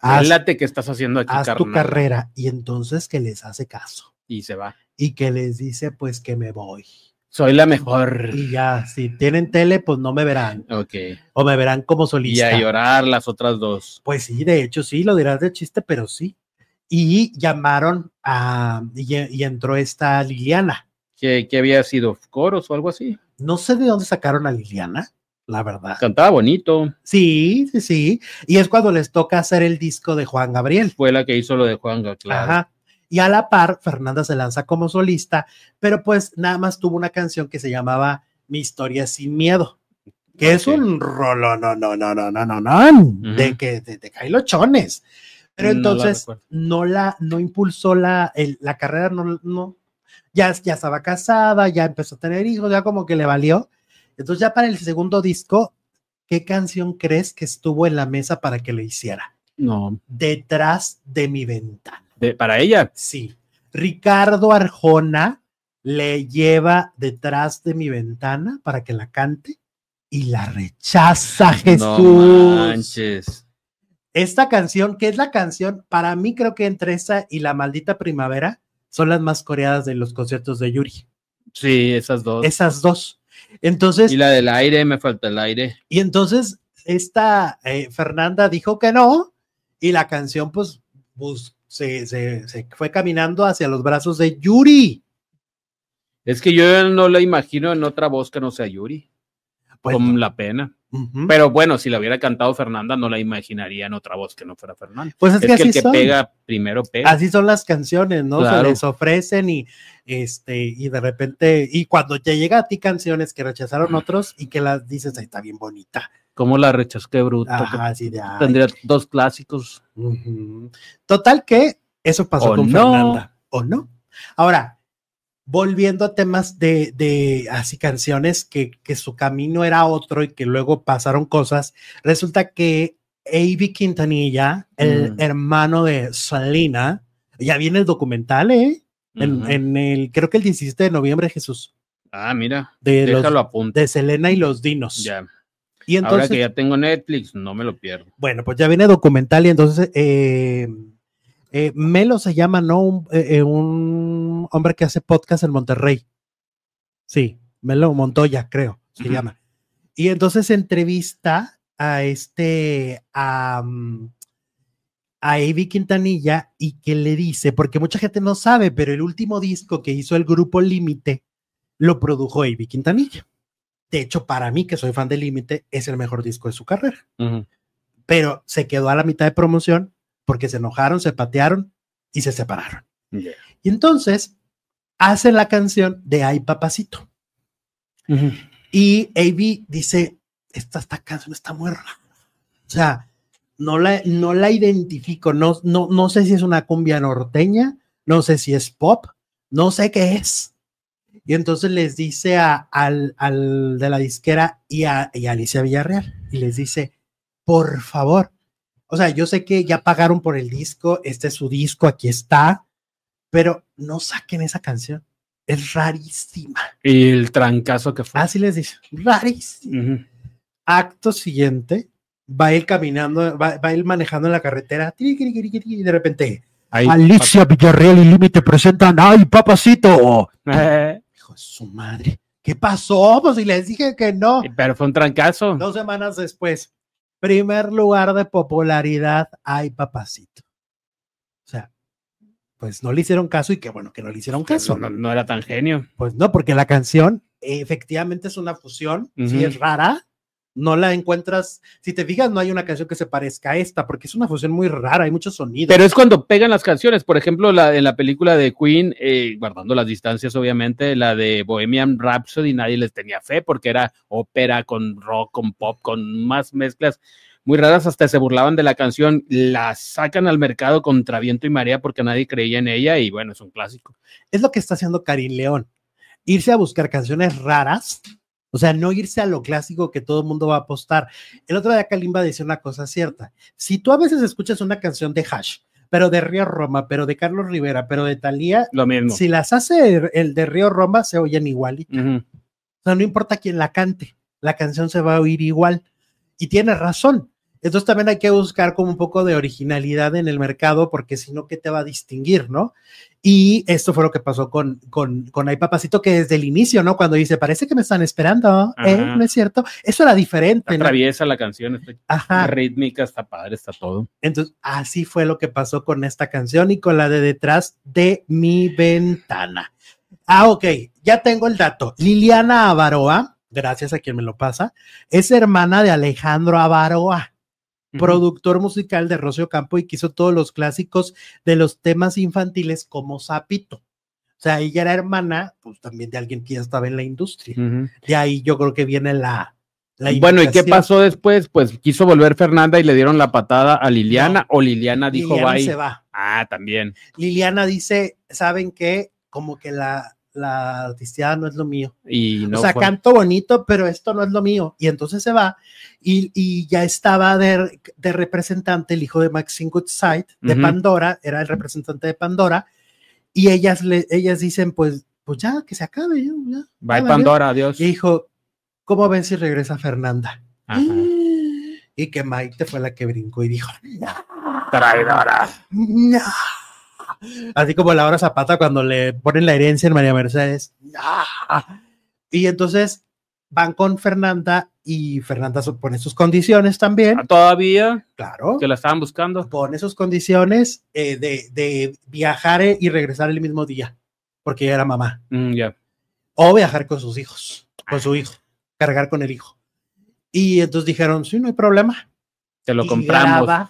Pélate que estás haciendo aquí, haz carnal. tu carrera. Y entonces que les hace caso. Y se va. Y que les dice, pues que me voy. Soy la mejor. Y ya, si tienen tele, pues no me verán. Ok. O me verán como Y solista. a llorar las otras dos. Pues sí, de hecho sí, lo dirás de chiste, pero sí. Y llamaron a, y, y entró esta Liliana. ¿Qué, qué había sido? ¿Coros o algo así? No sé de dónde sacaron a Liliana, la verdad. Cantaba bonito. Sí, sí, sí. Y es cuando les toca hacer el disco de Juan Gabriel. Fue la que hizo lo de Juanga, claro. Ajá. Y a la par, Fernanda se lanza como solista, pero pues nada más tuvo una canción que se llamaba Mi Historia Sin Miedo, que okay. es un rolo, no, no, no, no, no, no, no, uh-huh. de que de, de Cailochones. Pero entonces no la, no la, no impulsó la, el, la carrera, no, no, ya, ya estaba casada, ya empezó a tener hijos, ya como que le valió. Entonces ya para el segundo disco, ¿qué canción crees que estuvo en la mesa para que le hiciera? No. Detrás de mi ventana. De, ¿Para ella? Sí. Ricardo Arjona le lleva Detrás de mi ventana para que la cante y la rechaza Jesús. No manches. Esta canción, que es la canción, para mí creo que entre esa y La Maldita Primavera son las más coreadas de los conciertos de Yuri. Sí, esas dos. Esas dos. Entonces. Y la del aire, me falta el aire. Y entonces esta eh, Fernanda dijo que no y la canción pues, pues se, se, se fue caminando hacia los brazos de Yuri. Es que yo no la imagino en otra voz que no sea Yuri. Pues con no. La pena. Uh-huh. Pero bueno, si la hubiera cantado Fernanda, no la imaginaría en otra voz que no fuera Fernanda. Pues es, es que, que así el que son. pega primero pega. Así son las canciones, ¿no? Claro. Se les ofrecen y este y de repente, y cuando te llega a ti canciones que rechazaron otros y que las dices, ahí está bien bonita. ¿Cómo la rechazó? Qué bruto. Ajá, así de, ay. Tendría dos clásicos. Uh-huh. Total que eso pasó o con no. Fernanda. ¿O no? Ahora, volviendo a temas de, de así canciones que, que su camino era otro y que luego pasaron cosas, resulta que Avi Quintanilla, el mm. hermano de Selena, ya viene el documental, ¿eh? En, uh-huh. en el, creo que el diecisiete de noviembre, Jesús. Ah, mira, de déjalo los, a punto. De Selena y los Dinos. Ya. Y entonces, ahora que ya tengo Netflix, no me lo pierdo. Bueno, pues ya viene documental y entonces eh, eh, Melo se llama, ¿no? Un, eh, un hombre que hace podcast en Monterrey. Sí, Melo Montoya, creo, se uh-huh. llama. Y entonces entrevista a este, a, a Avi Quintanilla y que le dice, porque mucha gente no sabe, pero el último disco que hizo el grupo Límite lo produjo Avi Quintanilla. De hecho, para mí, que soy fan de Límite, es el mejor disco de su carrera. Uh-huh. Pero se quedó a la mitad de promoción porque se enojaron, se patearon y se separaron. Yeah. Y entonces hacen la canción de Ay Papacito. Uh-huh. Y Avi dice, esta, esta canción está muy rara. O sea, no la, no la identifico. No, no, no sé si es una cumbia norteña, no sé si es pop, no sé qué es. Y entonces les dice a, al, al de la disquera y a, y a Alicia Villarreal, y les dice, por favor, o sea, yo sé que ya pagaron por el disco, este es su disco, aquí está, pero no saquen esa canción, es rarísima. Y el trancazo que fue. Así les dice, rarísima. Uh-huh. Acto siguiente, va él caminando, va, va él manejando en la carretera, y de repente, Ay, Alicia papi. Villarreal y Límite presentan, ¡ay, papacito! Eh. Hijo de su madre, ¿qué pasó? Pues si les dije que no. Pero fue un trancazo. Dos semanas después, primer lugar de popularidad, ¡ay, papacito! O sea, pues no le hicieron caso y qué bueno que no le hicieron caso. No, no era tan genio. Pues no, porque la canción efectivamente es una fusión, uh-huh. sí es rara, no la encuentras, si te fijas no hay una canción que se parezca a esta, porque es una fusión muy rara, hay muchos sonidos. Pero es cuando pegan las canciones, por ejemplo, la, en la película de Queen, eh, guardando las distancias obviamente, la de Bohemian Rhapsody, nadie les tenía fe porque era ópera con rock, con pop, con más mezclas muy raras, hasta se burlaban de la canción, la sacan al mercado contra viento y marea porque nadie creía en ella y bueno, es un clásico. Es lo que está haciendo Karin León, irse a buscar canciones raras. O sea, no irse a lo clásico que todo el mundo va a apostar. El otro día Kalimba decía una cosa cierta. Si tú a veces escuchas una canción de Hash, pero de Río Roma, pero de Carlos Rivera, pero de Thalía, lo mismo. Si las hace el, el de Río Roma, se oyen igualito. Uh-huh. O sea, no importa quién la cante, la canción se va a oír igual. Y tiene razón. Entonces también hay que buscar como un poco de originalidad en el mercado, porque si no, ¿qué te va a distinguir, no? Y esto fue lo que pasó con, con, con Ay Papacito, que desde el inicio, ¿no? Cuando dice, parece que me están esperando, ¿eh? ¿No es cierto? Eso era diferente, ¿no? Atraviesa la canción, está Ajá. rítmica, está padre, está todo. Entonces, así fue lo que pasó con esta canción y con la de Detrás de mi ventana. Ah, ok, ya tengo el dato. Liliana Avaroa, gracias a quien me lo pasa, es hermana de Alejandro Avaroa, uh-huh. productor musical de Rocío Campo y que hizo todos los clásicos de los temas infantiles como Zapito. O sea, ella era hermana, pues también de alguien que ya estaba en la industria. Uh-huh. De ahí yo creo que viene la... la bueno, ¿y qué pasó después? Pues quiso volver Fernanda y le dieron la patada a Liliana, no, o Liliana dijo Liliana bye. se va. Ah, también. Liliana dice, ¿saben qué? Como que la, la artisteada no es lo mío. Y no o sea, fue. canto bonito, pero esto no es lo mío. Y entonces se va y, y ya estaba de, de representante el hijo de Maxine Goodside, de uh-huh. Pandora, era el representante de Pandora. Y ellas, le, ellas dicen, pues, pues ya, que se acabe. Ya, ya, Bye ya, Pandora, adiós. Y dijo, ¿cómo ven si regresa Fernanda? Ajá. Y que Maite fue la que brincó y dijo, no, traidora. No. Así como Laura Zapata cuando le ponen la herencia en María Mercedes. No. Y entonces van con Fernanda y Fernanda pone sus condiciones también. ¿Todavía? Claro. Que la estaban buscando. Pone sus condiciones eh, de, de viajar y regresar el mismo día, porque ella era mamá. Mm, ya. Yeah. O viajar con sus hijos, con su hijo, cargar con el hijo. Y entonces dijeron, sí, no hay problema. Te lo y compramos. La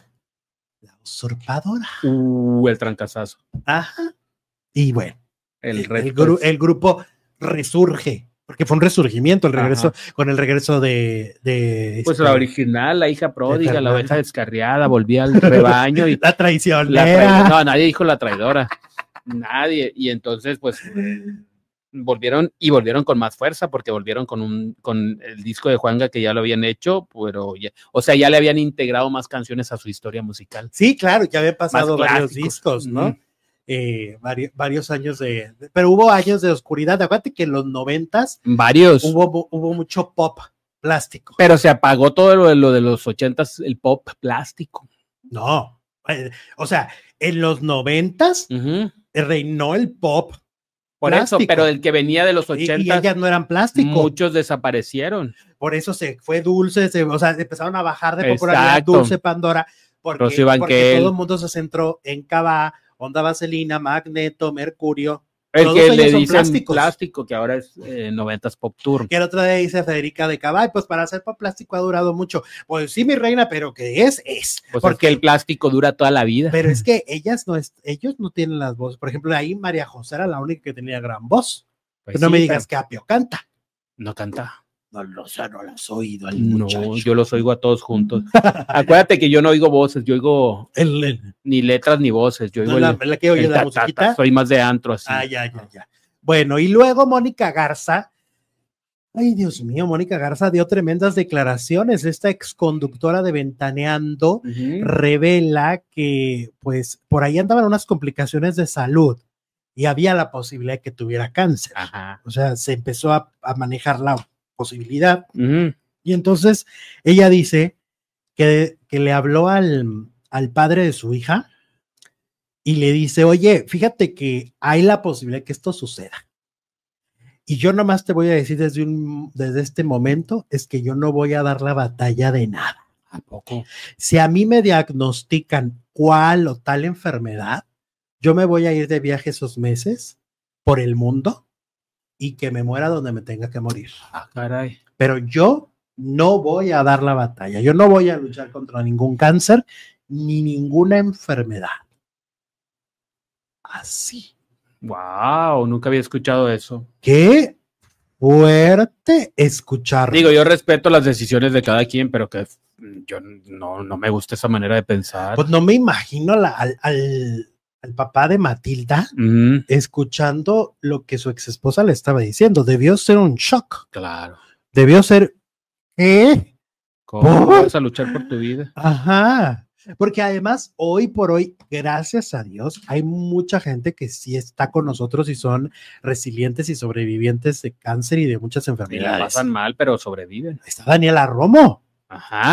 usurpadora. Uh, el trancazazo. Ajá. Y bueno, el, el, el, gru el grupo resurge, porque fue un resurgimiento el regreso, Ajá. con el regreso de... de pues este, la original, la hija pródiga, la oveja descarriada, volvía al rebaño. Y la traicionera. La tra no, nadie dijo la traidora. Nadie. Y entonces, pues... volvieron y volvieron con más fuerza porque volvieron con un con el disco de Juanga que ya lo habían hecho, pero ya, o sea, ya le habían integrado más canciones a su historia musical. Sí, claro, ya habían pasado varios discos, ¿no? Mm. Eh, varios, varios años de, de, pero hubo años de oscuridad. Acuérdate que en los noventas varios hubo, hubo mucho pop plástico. Pero se apagó todo lo de, lo de los ochentas, el pop plástico. No, eh, o sea, en los noventas uh-huh. reinó el pop. Por plástico. Eso, pero el que venía de los ochentas. Y, y ellas no eran plástico. Muchos desaparecieron. Por eso se fue Dulce, se, o sea, empezaron a bajar de popularidad Dulce Pandora, porque, porque todo el mundo se centró en Cabá, Onda Vaselina, Magneto, Mercurio. El que le dicen plástico, que ahora es eh, noventas Pop Tour. Que el otro día dice Federica de Cabá, pues para hacer pop plástico ha durado mucho. Pues sí, mi reina, pero que es, es. Pues porque es que el plástico dura toda la vida. Pero es que ellas no, es, ellos no tienen las voces. Por ejemplo, ahí María José era la única que tenía gran voz. Pues no sí, me digas que Apio canta. No canta. No, no, o sea, no las has oído al No, muchacho. Yo los oigo a todos juntos. Acuérdate que yo no oigo voces, yo oigo el, el, ni letras ni voces. Yo oigo no, el, la, la que oye la musiquita. Soy más de antro así. Ah, ya, ya, ya. Bueno, y luego Mónica Garza, ay Dios mío, Mónica Garza dio tremendas declaraciones. Esta exconductora de Ventaneando uh-huh. revela que pues por ahí andaban unas complicaciones de salud y había la posibilidad de que tuviera cáncer. Ajá. O sea, se empezó a, a manejar la posibilidad. Uh-huh. Y entonces ella dice que, que le habló al, al padre de su hija y le dice, oye, fíjate que hay la posibilidad de que esto suceda. Y yo nomás te voy a decir desde, un, desde este momento, es que yo no voy a dar la batalla de nada. ¿A poco? Si a mí me diagnostican cuál o tal enfermedad, yo me voy a ir de viaje esos meses por el mundo y que me muera donde me tenga que morir. Ah, caray. Pero yo no voy a dar la batalla. Yo no voy a luchar contra ningún cáncer ni ninguna enfermedad. Así. Wow, nunca había escuchado eso. Qué fuerte escuchar. Digo, yo respeto las decisiones de cada quien, pero que yo no, no me gusta esa manera de pensar. Pues no me imagino la, al, al, al papá de Matilda uh-huh. escuchando lo que su ex esposa le estaba diciendo. Debió ser un shock. Claro. Debió ser, ¿qué? ¿Cómo vas a luchar por tu vida? Ajá. Porque además, hoy por hoy, gracias a Dios, hay mucha gente que sí está con nosotros y son resilientes y sobrevivientes de cáncer y de muchas enfermedades. Y la pasan mal, pero sobreviven. Está Daniela Romo. Ajá.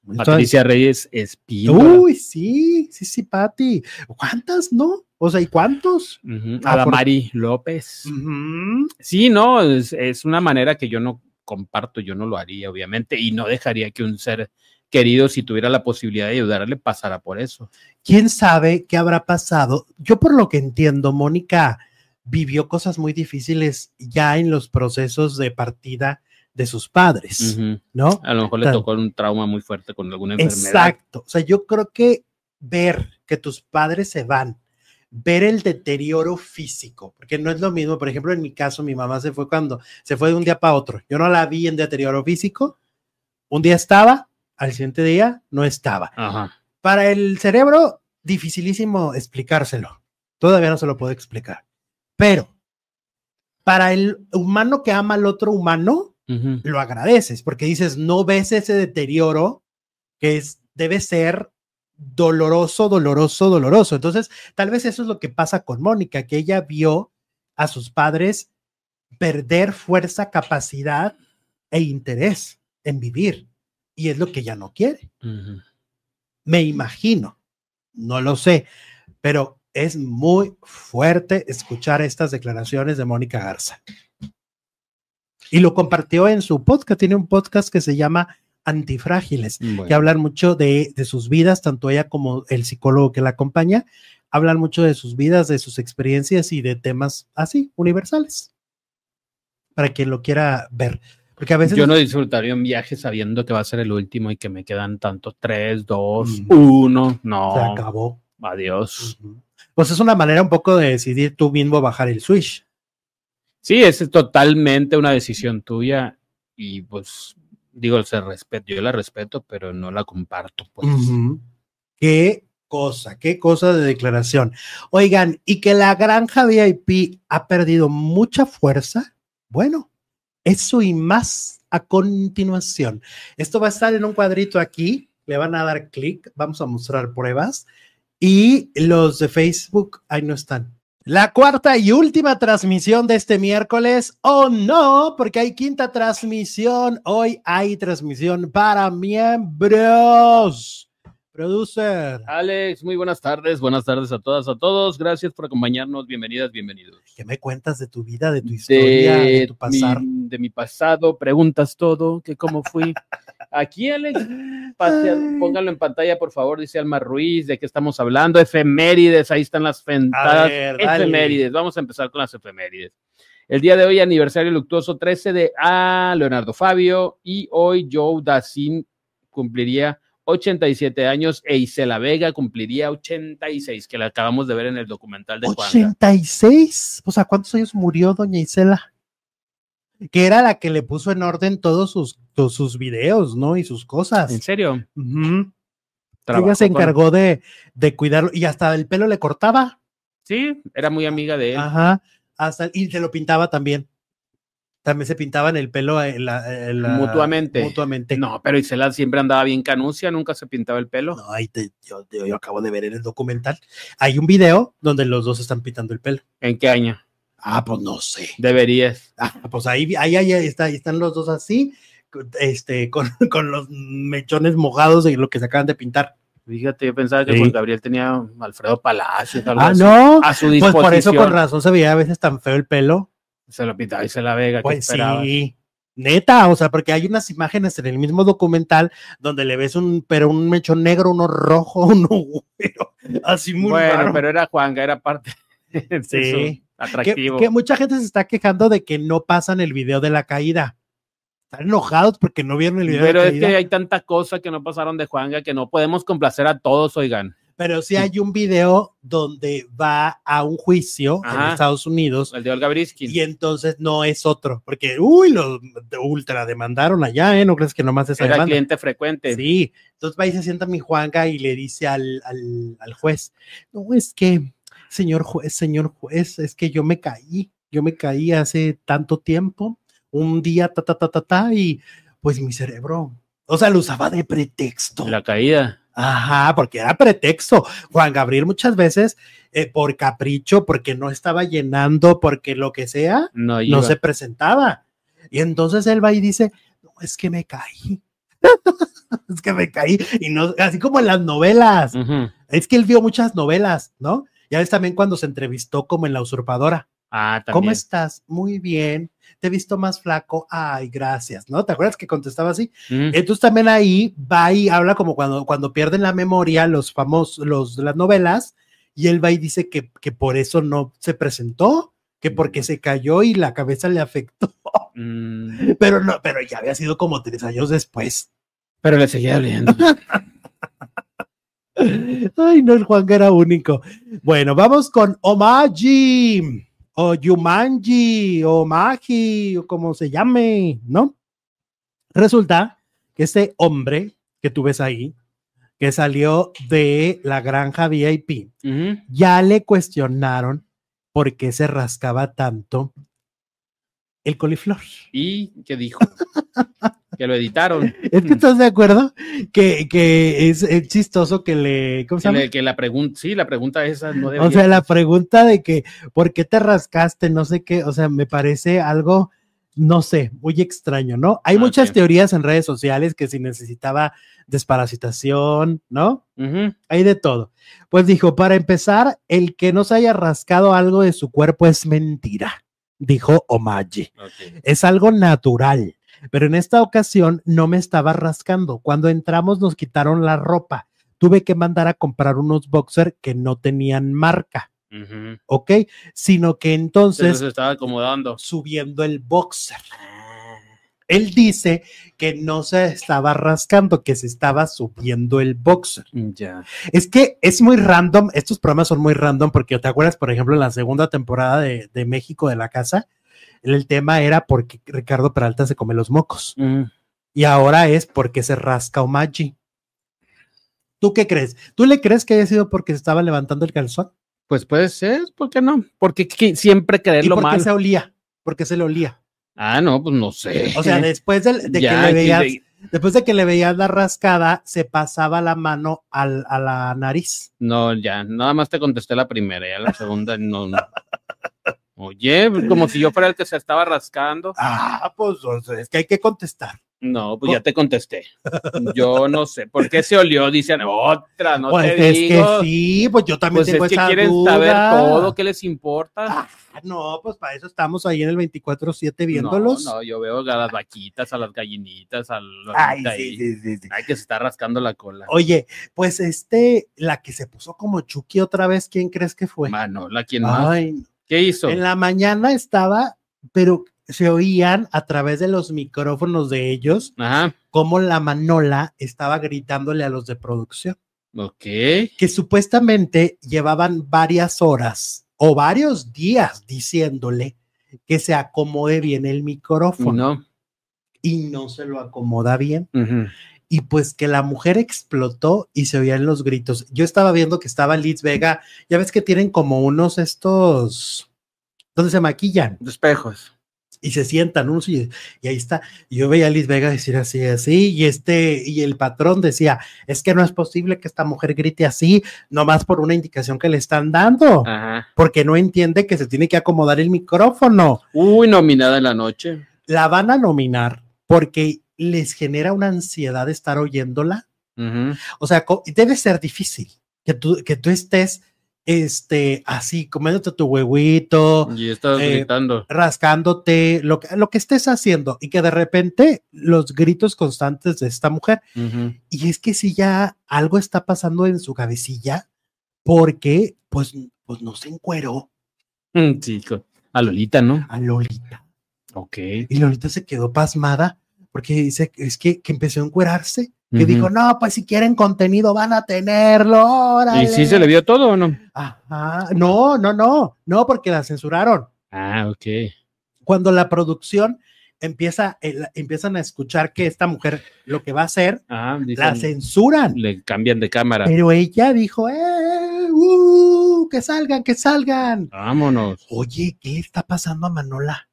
Patricia Reyes Espino. Uy, sí, sí, sí, Pati. ¿Cuántas, no? O sea, ¿y cuántos? Uh-huh. Adamari por... López. Uh-huh. Sí, no, es, es una manera que yo no comparto, yo no lo haría, obviamente, y no dejaría que un ser querido, si tuviera la posibilidad de ayudarle, pasara por eso. ¿Quién sabe qué habrá pasado? Yo, por lo que entiendo, Mónica vivió cosas muy difíciles ya en los procesos de partida de sus padres, uh-huh. ¿no? A lo mejor le tocó un trauma muy fuerte con alguna enfermedad. Exacto. O sea, yo creo que ver que tus padres se van, ver el deterioro físico, porque no es lo mismo. Por ejemplo, en mi caso, mi mamá se fue cuando se fue de un día para otro. Yo no la vi en deterioro físico. Un día estaba, al siguiente día no estaba. Ajá. Para el cerebro, dificilísimo explicárselo. Todavía no se lo puedo explicar. Pero para el humano que ama al otro humano, Uh-huh. lo agradeces, porque dices, no ves ese deterioro que es, debe ser doloroso, doloroso, doloroso. Entonces, tal vez eso es lo que pasa con Mónica, que ella vio a sus padres perder fuerza, capacidad e interés en vivir, y es lo que ella no quiere. Uh-huh. Me imagino, no lo sé, pero es muy fuerte escuchar estas declaraciones de Mónica Garza. Y lo compartió en su podcast. Tiene un podcast que se llama Antifrágiles, bueno. que hablan mucho de, de sus vidas, tanto ella como el psicólogo que la acompaña, hablan mucho de sus vidas, de sus experiencias y de temas así, universales, para quien lo quiera ver. Porque a veces... Yo no disfrutaría un viaje sabiendo que va a ser el último y que me quedan tanto, tres, dos, mm. uno, no. Se acabó. Adiós. Uh-huh. Pues es una manera un poco de decidir tú mismo bajar el switch. Sí, es totalmente una decisión tuya y pues digo, se respeto, yo la respeto, pero no la comparto. Pues. Uh-huh. Qué cosa, qué cosa de declaración. Oigan, y que la granja V I P ha perdido mucha fuerza, bueno, eso y más a continuación. Esto va a estar en un cuadrito aquí, le van a dar clic, vamos a mostrar pruebas y los de Facebook, ahí no están. La cuarta y última transmisión de este miércoles, oh no, porque hay quinta transmisión, hoy hay transmisión para miembros. Producer. Alex, muy buenas tardes, buenas tardes a todas, a todos, gracias por acompañarnos, bienvenidas, bienvenidos. ¿Qué me cuentas de tu vida, de tu historia, de, de tu pasado? Mi, de mi pasado, preguntas todo, que cómo fui. Aquí, Alex, pasea, pónganlo en pantalla, por favor, dice Alma Ruiz, ¿de qué estamos hablando? Efemérides, ahí están las fentadas ver, efemérides, vamos a empezar con las efemérides. El día de hoy, aniversario luctuoso trece de a Leonardo Fabio, y hoy Joe Dassin cumpliría ochenta y siete años, e Isela Vega cumpliría ochenta y seis, que la acabamos de ver en el documental de Juanga. ¿ochenta y seis? O sea, ¿cuántos años murió doña Isela? Que era la que le puso en orden todos sus, todos sus videos, ¿no? Y sus cosas. ¿En serio? Uh-huh. Ella se encargó con... de, de cuidarlo, y hasta el pelo le cortaba. Sí, era muy amiga de él. Ajá, hasta, y se lo pintaba también. También se pintaban el pelo en la, en la, mutuamente. mutuamente. No, pero Isela siempre andaba bien canucia, nunca se pintaba el pelo. No, ahí te, yo, yo acabo de ver en el documental. Hay un video donde los dos están pintando el pelo. ¿En qué año? Ah, pues no sé. Deberías. Ah, pues ahí, ahí, ahí, está, ahí están los dos así, este, con, con los mechones mojados de lo que se acaban de pintar. Fíjate, yo pensaba que sí. Juan Gabriel tenía a Alfredo Palacios. Ah, así, no. A su disposición. Pues por eso con razón se veía a veces tan feo el pelo. Se lo pintaba Isela Vega. Pues sí, neta, o sea, porque hay unas imágenes en el mismo documental donde le ves un, pero un mechón negro, uno rojo, uno güero, así muy bueno, raro. Pero era Juanga, era parte de sí. Eso, atractivo. Que, que mucha gente se está quejando de que no pasan el video de la caída. Están enojados porque no vieron el video pero de la caída. Pero es que hay tanta cosa que no pasaron de Juanga que no podemos complacer a todos, oigan. Pero sí hay un video donde va a un juicio Ajá, en Estados Unidos. El de Olga Briskin. Y entonces no es otro, porque, uy, lo ultra demandaron allá, ¿eh? ¿No crees que nomás esa Era demanda? Cliente frecuente. Sí, entonces va y se sienta mi Juanga y le dice al, al, al juez, no, es que, señor juez, señor juez, es que yo me caí, yo me caí hace tanto tiempo, un día, ta, ta, ta, ta, ta, y pues mi cerebro, o sea, lo usaba de pretexto. La caída. Ajá, porque era pretexto. Juan Gabriel muchas veces eh, por capricho, porque no estaba llenando, porque lo que sea, no, no se presentaba. Y entonces él va y dice, no, es que me caí. Es que me caí, y no, así como en las novelas. Uh-huh. Es que él vio muchas novelas, ¿no? Ya ves también cuando se entrevistó como en La Usurpadora. Ah, también. ¿Cómo estás? Muy bien. Te he visto más flaco. Ay, gracias, ¿no? ¿Te acuerdas que contestaba así? Uh-huh. Entonces también ahí va y habla como cuando, cuando pierden la memoria los famosos, los de las novelas, y él va y dice que, que por eso no se presentó, que porque se cayó y la cabeza le afectó. Mm. Pero no, pero ya había sido como tres años después. Pero le seguía doliendo. Ay, no, el Juan era único. Bueno, vamos con Omaji, o Yumanji, o Magi, o como se llame, ¿no? Resulta que este hombre que tú ves ahí, que salió de la granja V I P, uh-huh. ya le cuestionaron por qué se rascaba tanto el coliflor. ¿Y qué dijo? Que lo editaron. Es que estás de acuerdo que, que es, es chistoso que le, ¿cómo se llama? Que, le, que la pregunta, sí, la pregunta esa no debería. O sea, la pregunta de que, ¿por qué te rascaste? No sé qué, o sea, me parece algo, no sé, muy extraño, ¿no? Hay ah, muchas sí. teorías en redes sociales que si necesitaba desparasitación, ¿no? Uh-huh. Hay de todo. Pues dijo, para empezar, el que no se haya rascado algo de su cuerpo es mentira, dijo Omaji. Okay. Es algo natural. Pero en esta ocasión no me estaba rascando. Cuando entramos nos quitaron la ropa. Tuve que mandar a comprar unos boxers que no tenían marca. Uh-huh. ¿Ok? Sino que entonces... Se estaba acomodando. Subiendo el boxer. Él dice que no se estaba rascando, que se estaba subiendo el boxer. Ya. Es que es muy random. Estos programas son muy random porque te acuerdas, por ejemplo, en la segunda temporada de, de México de la Casa, el tema era porque Ricardo Peralta se come los mocos. Mm. Y ahora es porque se rasca Omaji. ¿Tú qué crees? ¿Tú le crees que haya sido porque se estaba levantando el calzón? Pues puede ser, ¿por qué no? Porque siempre creer lo malo. ¿Y por qué mal. se olía? ¿Por qué se le olía? Ah, no, pues no sé. O sea, después de, de ya, que le veías, de... después de que le veías la rascada, se pasaba la mano al, a la nariz. No, ya, nada más te contesté la primera, ya la segunda no, no. Oye, como si yo fuera el que se estaba rascando. Ah, pues es que hay que contestar. No, pues ya te contesté. Yo no sé. ¿Por qué se olió? Dicen otra, no pues te es digo. Que sí, pues yo también pues tengo es que esa quieren duda. saber todo, ¿qué les importa? Ah, no, pues para eso estamos ahí en el veinticuatro siete viéndolos. No, no, yo veo a las vaquitas, a las gallinitas, a los Ay, ahí. Sí, sí, sí, sí. Ay, que se está rascando la cola. Oye, pues este, la que se puso como Chucky otra vez, ¿quién crees que fue? Manola, ¿quién más? Ay, ¿qué hizo? En la mañana estaba, pero se oían a través de los micrófonos de ellos, ajá, cómo la Manola estaba gritándole a los de producción. Ok. Que supuestamente llevaban varias horas o varios días diciéndole que se acomode bien el micrófono. No. Y no se lo acomoda bien. Uh-huh. Y pues que la mujer explotó y se oían los gritos. Yo estaba viendo que estaba Liz Vega, ya ves que tienen como unos estos, donde se maquillan. Espejos. Y se sientan unos y, y ahí está. Y yo veía a Liz Vega decir así, así, y este, y el patrón decía, es que no es posible que esta mujer grite así, nomás por una indicación que le están dando. Ajá. Porque no entiende que se tiene que acomodar el micrófono. Uy, nominada en la noche. La van a nominar porque les genera una ansiedad de estar oyéndola. Uh-huh. O sea, debe ser difícil que tú, que tú estés este, así, comiéndote tu huevito, y estás eh, gritando, rascándote, lo que, lo que estés haciendo, y que de repente los gritos constantes de esta mujer, uh-huh. y es que si ya algo está pasando en su cabecilla, porque pues, pues no se encueró. Sí, a Lolita, ¿no? A Lolita. Ok. Y Lolita se quedó pasmada, porque dice, es que, que empezó a encuerarse. Que uh-huh. dijo, no, pues si quieren contenido van a tenerlo, órale. ¿Y sí se le vio todo o no? Ajá, no, no, no, no, porque la censuraron. Ah, ok. Cuando la producción empieza, el, empiezan a escuchar que esta mujer lo que va a hacer, ah, dicen, la censuran. Le cambian de cámara. Pero ella dijo, eh, uh, que salgan, que salgan. Vámonos. Oye, ¿qué le está pasando a Manola?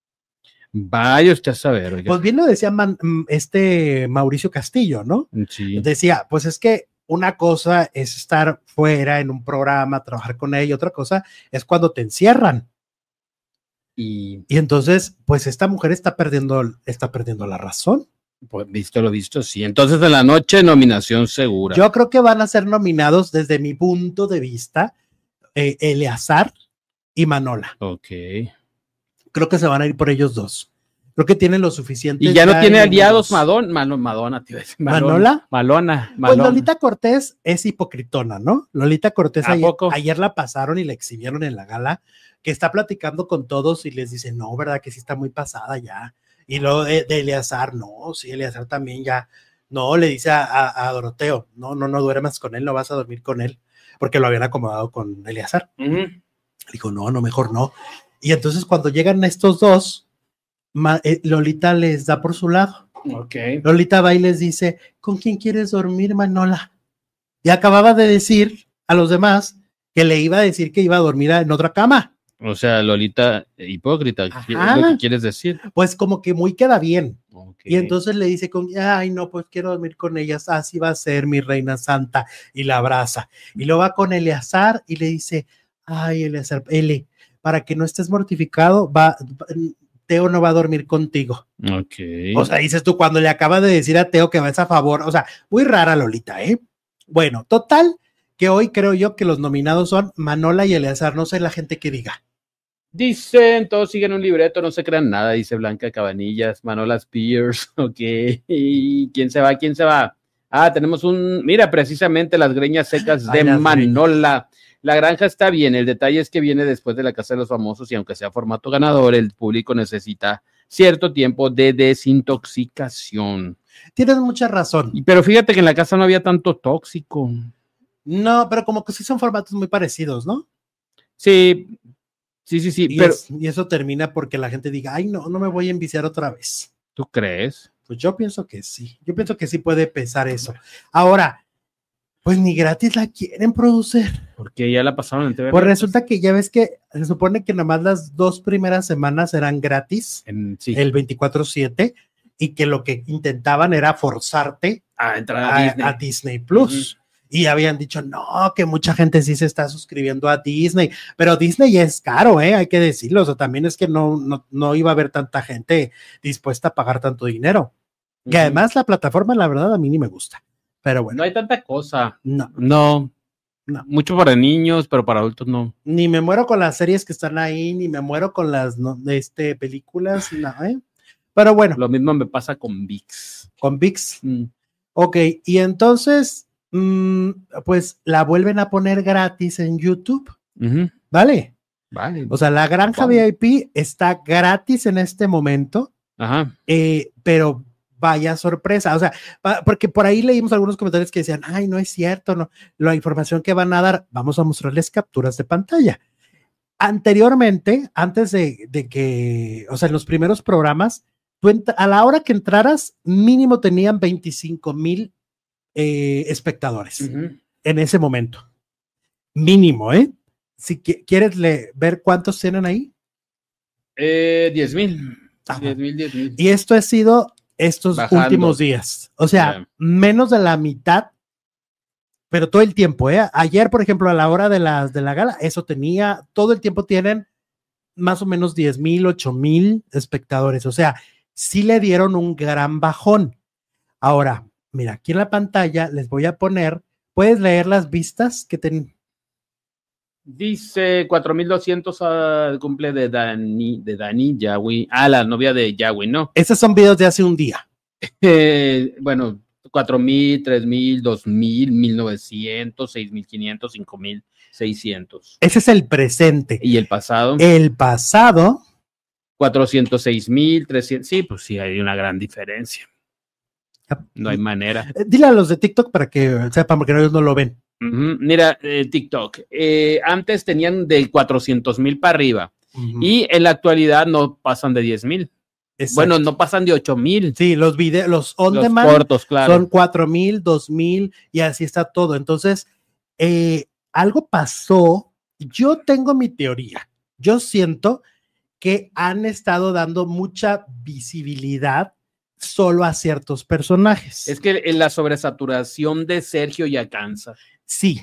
Vaya usted a saber. Oiga. Pues bien lo decía man, este Mauricio Castillo, ¿no? Sí. Decía, pues es que una cosa es estar fuera en un programa, trabajar con ella, y otra cosa es cuando te encierran. Y, y entonces, pues esta mujer está perdiendo, está perdiendo la razón. Pues visto lo visto, sí. Entonces en la noche, nominación segura. Yo creo que van a ser nominados desde mi punto de vista, eh, Eleazar y Manola. Ok. Creo que se van a ir por ellos dos. Creo que tienen lo suficiente. Y ya no tiene aliados Madonna, Madonna, Madonna, tío. ¿Manola? Malona, Pues Lolita Cortés es hipocritona, ¿no? Lolita Cortés ayer, ayer la pasaron y la exhibieron en la gala, que está platicando con todos y les dice, no, ¿verdad? Que sí está muy pasada ya. Y luego de, de Eleazar, no, sí, Eleazar también ya, no, le dice a, a, a Doroteo, no, no, no duermas con él, no vas a dormir con él, porque lo habían acomodado con Eleazar. Uh-huh. Dijo, no, no, mejor no. Y entonces cuando llegan estos dos, Ma, eh, Lolita les da por su lado. Okay. Lolita va y les dice, ¿con quién quieres dormir, Manola? Y acababa de decir a los demás que le iba a decir que iba a dormir en otra cama. O sea, Lolita hipócrita, ¿qué es lo que quieres decir? Pues como que muy queda bien. Okay. Y entonces le dice, con, ay no, pues quiero dormir con ellas, así va a ser mi reina santa, y la abraza. Y luego va con Eleazar y le dice, ay Eleazar, Ele, para que no estés mortificado, va... Teo no va a dormir contigo. Ok. O sea, dices tú, cuando le acaba de decir a Teo que vas a favor, o sea, muy rara Lolita, ¿eh? Bueno, total, que hoy creo yo que los nominados son Manola y Eleazar, no sé la gente que diga. Dicen, todos siguen un libreto, no se crean nada, dice Blanca Cabanillas, Manola Spears, ok. ¿Y quién se va? ¿Quién se va? Ah, tenemos un, mira, precisamente las greñas secas de Ay, Manola. Greñas. La granja está bien, el detalle es que viene después de la Casa de los Famosos y aunque sea formato ganador, el público necesita cierto tiempo de desintoxicación. Tienes mucha razón. Pero fíjate que en la casa no había tanto tóxico. No, pero como que sí son formatos muy parecidos, ¿no? Sí, sí, sí, sí. Y, pero... es, y eso termina porque la gente diga, ay, no, no me voy a enviciar otra vez. ¿Tú crees? Pues yo pienso que sí, yo pienso que sí puede pesar eso. Ahora, pues ni gratis la quieren producir. Porque ya la pasaron en T V. Pues resulta que ya ves que se supone que nomás las dos primeras semanas eran gratis, en, sí. el veinticuatro siete, y que lo que intentaban era forzarte a entrar a, a Disney, a Disney Plus. Uh-huh. Y habían dicho, no, que mucha gente sí se está suscribiendo a Disney, pero Disney es caro, ¿eh? Hay que decirlo, o sea, también es que no, no, no iba a haber tanta gente dispuesta a pagar tanto dinero. Uh-huh. Y además la plataforma, la verdad, a mí ni me gusta. Pero bueno. No hay tanta cosa. No. No. no. Mucho para niños, pero para adultos no. Ni me muero con las series que están ahí, ni me muero con las no, este, películas, no, ¿eh? Pero bueno. Lo mismo me pasa con V I X. Con V I X. Mm. Ok, y entonces, mmm, pues la vuelven a poner gratis en YouTube. Uh-huh. ¿Vale? Vale. O sea, la granja vale. V I P está gratis en este momento. Ajá. Eh, pero vaya sorpresa, o sea, porque por ahí leímos algunos comentarios que decían, ay, no es cierto, no, la información que van a dar, vamos a mostrarles capturas de pantalla. Anteriormente, antes de, de que, o sea, en los primeros programas, tú ent- a la hora que entraras, mínimo tenían veinticinco mil eh, espectadores uh-huh. en ese momento. Mínimo, ¿eh? Si qu- quieres le- ver cuántos tienen ahí. Eh, diez mil. diez mil, diez mil. Y esto ha sido estos Bajando. últimos días, o sea, yeah. menos de la mitad, pero todo el tiempo, ¿eh? Ayer, por ejemplo, a la hora de la, de la gala, eso tenía, todo el tiempo tienen más o menos diez mil, ocho mil espectadores, o sea, sí le dieron un gran bajón. Ahora, mira, aquí en la pantalla les voy a poner, ¿puedes leer las vistas que ten... Dice cuatro mil doscientos al cumple de Dani, de Dani Yahweh. Ah, la novia de Yahweh, ¿no? Esos son videos de hace un día. Eh, bueno, cuatro mil, tres mil, dos mil, mil novecientos, seis mil quinientos, cinco mil seiscientos. Ese es el presente. ¿Y el pasado? El pasado. cuatrocientos seis mil, trescientos. Sí, pues sí, hay una gran diferencia. No hay manera. Dile a los de TikTok para que sepan, porque ellos no lo ven. Uh-huh. Mira, eh, TikTok, eh, antes tenían de cuatrocientos mil para arriba uh-huh. y en la actualidad no pasan de diez mil. Bueno, no pasan de ocho mil. Sí, los videos, los on los demand cortos, claro. son cuatro mil, dos mil y así está todo. Entonces, eh, algo pasó. Yo tengo mi teoría. Yo siento que han estado dando mucha visibilidad solo a ciertos personajes. Es que en la sobresaturación de Sergio ya cansa. Sí,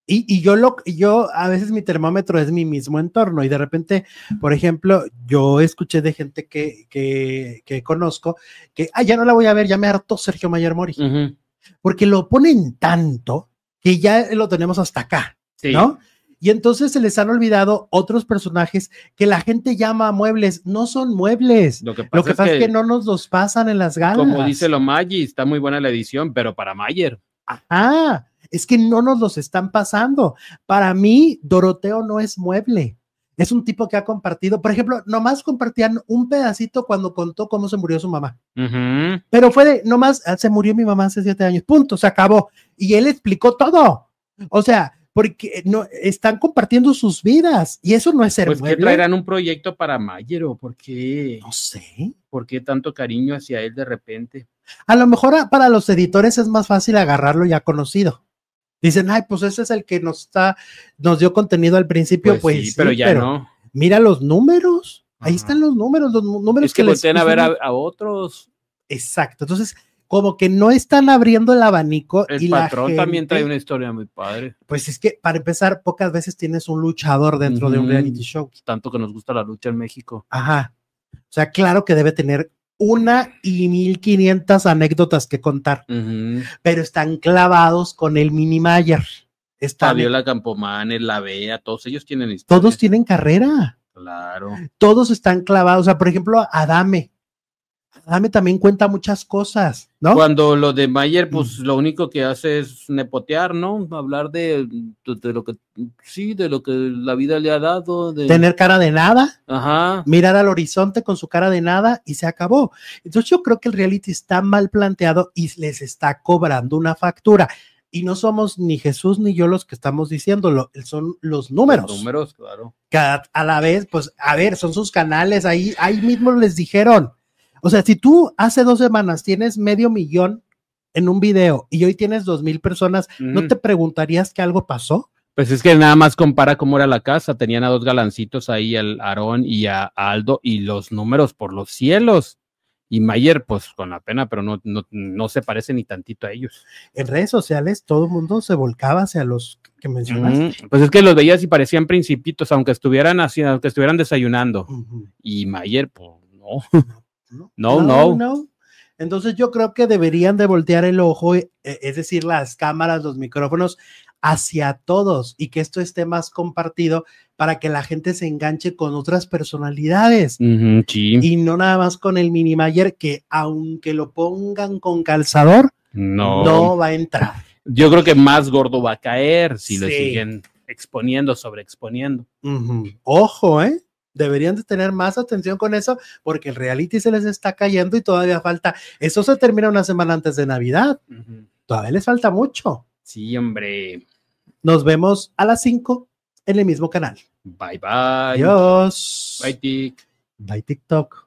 Y, y yo lo, yo a veces mi termómetro es mi mismo entorno y de repente, por ejemplo, yo escuché de gente que, que, que conozco que, ah, ya no la voy a ver, ya me hartó Sergio Mayer Mori, uh-huh. porque lo ponen tanto que ya lo tenemos hasta acá, sí. ¿no? Y entonces se les han olvidado otros personajes que la gente llama muebles, no son muebles. Lo que pasa, lo que, pasa es, que, es que no nos los pasan en las galas. Como dice lo Maggi, está muy buena la edición, pero para Mayer. Ajá. Es que no nos los están pasando. Para mí, Doroteo no es mueble. Es un tipo que ha compartido, por ejemplo, nomás compartían un pedacito cuando contó cómo se murió su mamá. Uh-huh. Pero fue de, nomás, se murió mi mamá hace siete años, punto, se acabó. Y él explicó todo. O sea, porque no, están compartiendo sus vidas y eso no es ser pues mueble. ¿Qué traerán un proyecto para Mayer o por qué? No sé. ¿Por qué tanto cariño hacia él de repente? A lo mejor para los editores es más fácil agarrarlo ya conocido. Dicen, ay, pues ese es el que nos está, nos dio contenido al principio, pues, pues sí, sí, pero ya pero no. Mira los números, ahí Ajá. están los números, los números es que, que volteen a ver a, a otros. Exacto, entonces, como que no están abriendo el abanico. El y patrón la gente, también trae una historia muy padre. Pues es que, para empezar, pocas veces tienes un luchador dentro uh-huh. de un reality show. Tanto que nos gusta la lucha en México. Ajá, o sea, claro que debe tener una y mil quinientas anécdotas que contar, uh-huh. pero están clavados con el Mini Mayer. Fabiola Campomanes, La Bea, todos ellos tienen historia. Todos tienen carrera. Claro. Todos están clavados. O sea, por ejemplo, Adame. Adame también cuenta muchas cosas, ¿no? Cuando lo de Mayer, pues mm. lo único que hace es nepotear, ¿no? Hablar de, de, de lo que, sí, de lo que la vida le ha dado. De... Tener cara de nada. Ajá. Mirar al horizonte con su cara de nada y se acabó. Entonces yo creo que el reality está mal planteado y les está cobrando una factura. Y no somos ni Jesús ni yo los que estamos diciéndolo, son los números. Los números, claro. Que a, a la vez, pues, a ver, son sus canales, ahí, ahí mismo les dijeron. O sea, si tú hace dos semanas tienes medio millón en un video y hoy tienes dos mil personas, mm. ¿no te preguntarías que algo pasó? Pues es que nada más compara cómo era la casa, tenían a dos galancitos ahí, al Aarón y a Aldo, y los números por los cielos. Y Mayer, pues con la pena, pero no, no, no se parece ni tantito a ellos. En redes sociales todo el mundo se volcaba hacia los que mencionaste. Mm, pues es que los veías y parecían principitos, aunque estuvieran así, aunque estuvieran desayunando. Uh-huh. Y Mayer, pues no. No no, no, no. no. Entonces yo creo que deberían de voltear el ojo, eh, es decir, las cámaras, los micrófonos, hacia todos y que esto esté más compartido para que la gente se enganche con otras personalidades uh-huh, sí. y no nada más con el Mini Mayer que aunque lo pongan con calzador no, no va a entrar. Yo creo que más gordo va a caer si sí. lo siguen exponiendo, sobreexponiendo. Uh-huh. Ojo, ¿eh? Deberían de tener más atención con eso porque el reality se les está cayendo y todavía falta, eso se termina una semana antes de Navidad, uh-huh. todavía les falta mucho. Sí, hombre. Nos vemos a las cinco en el mismo canal. Bye, bye. Adiós. Bye, Tic. Bye, TikTok.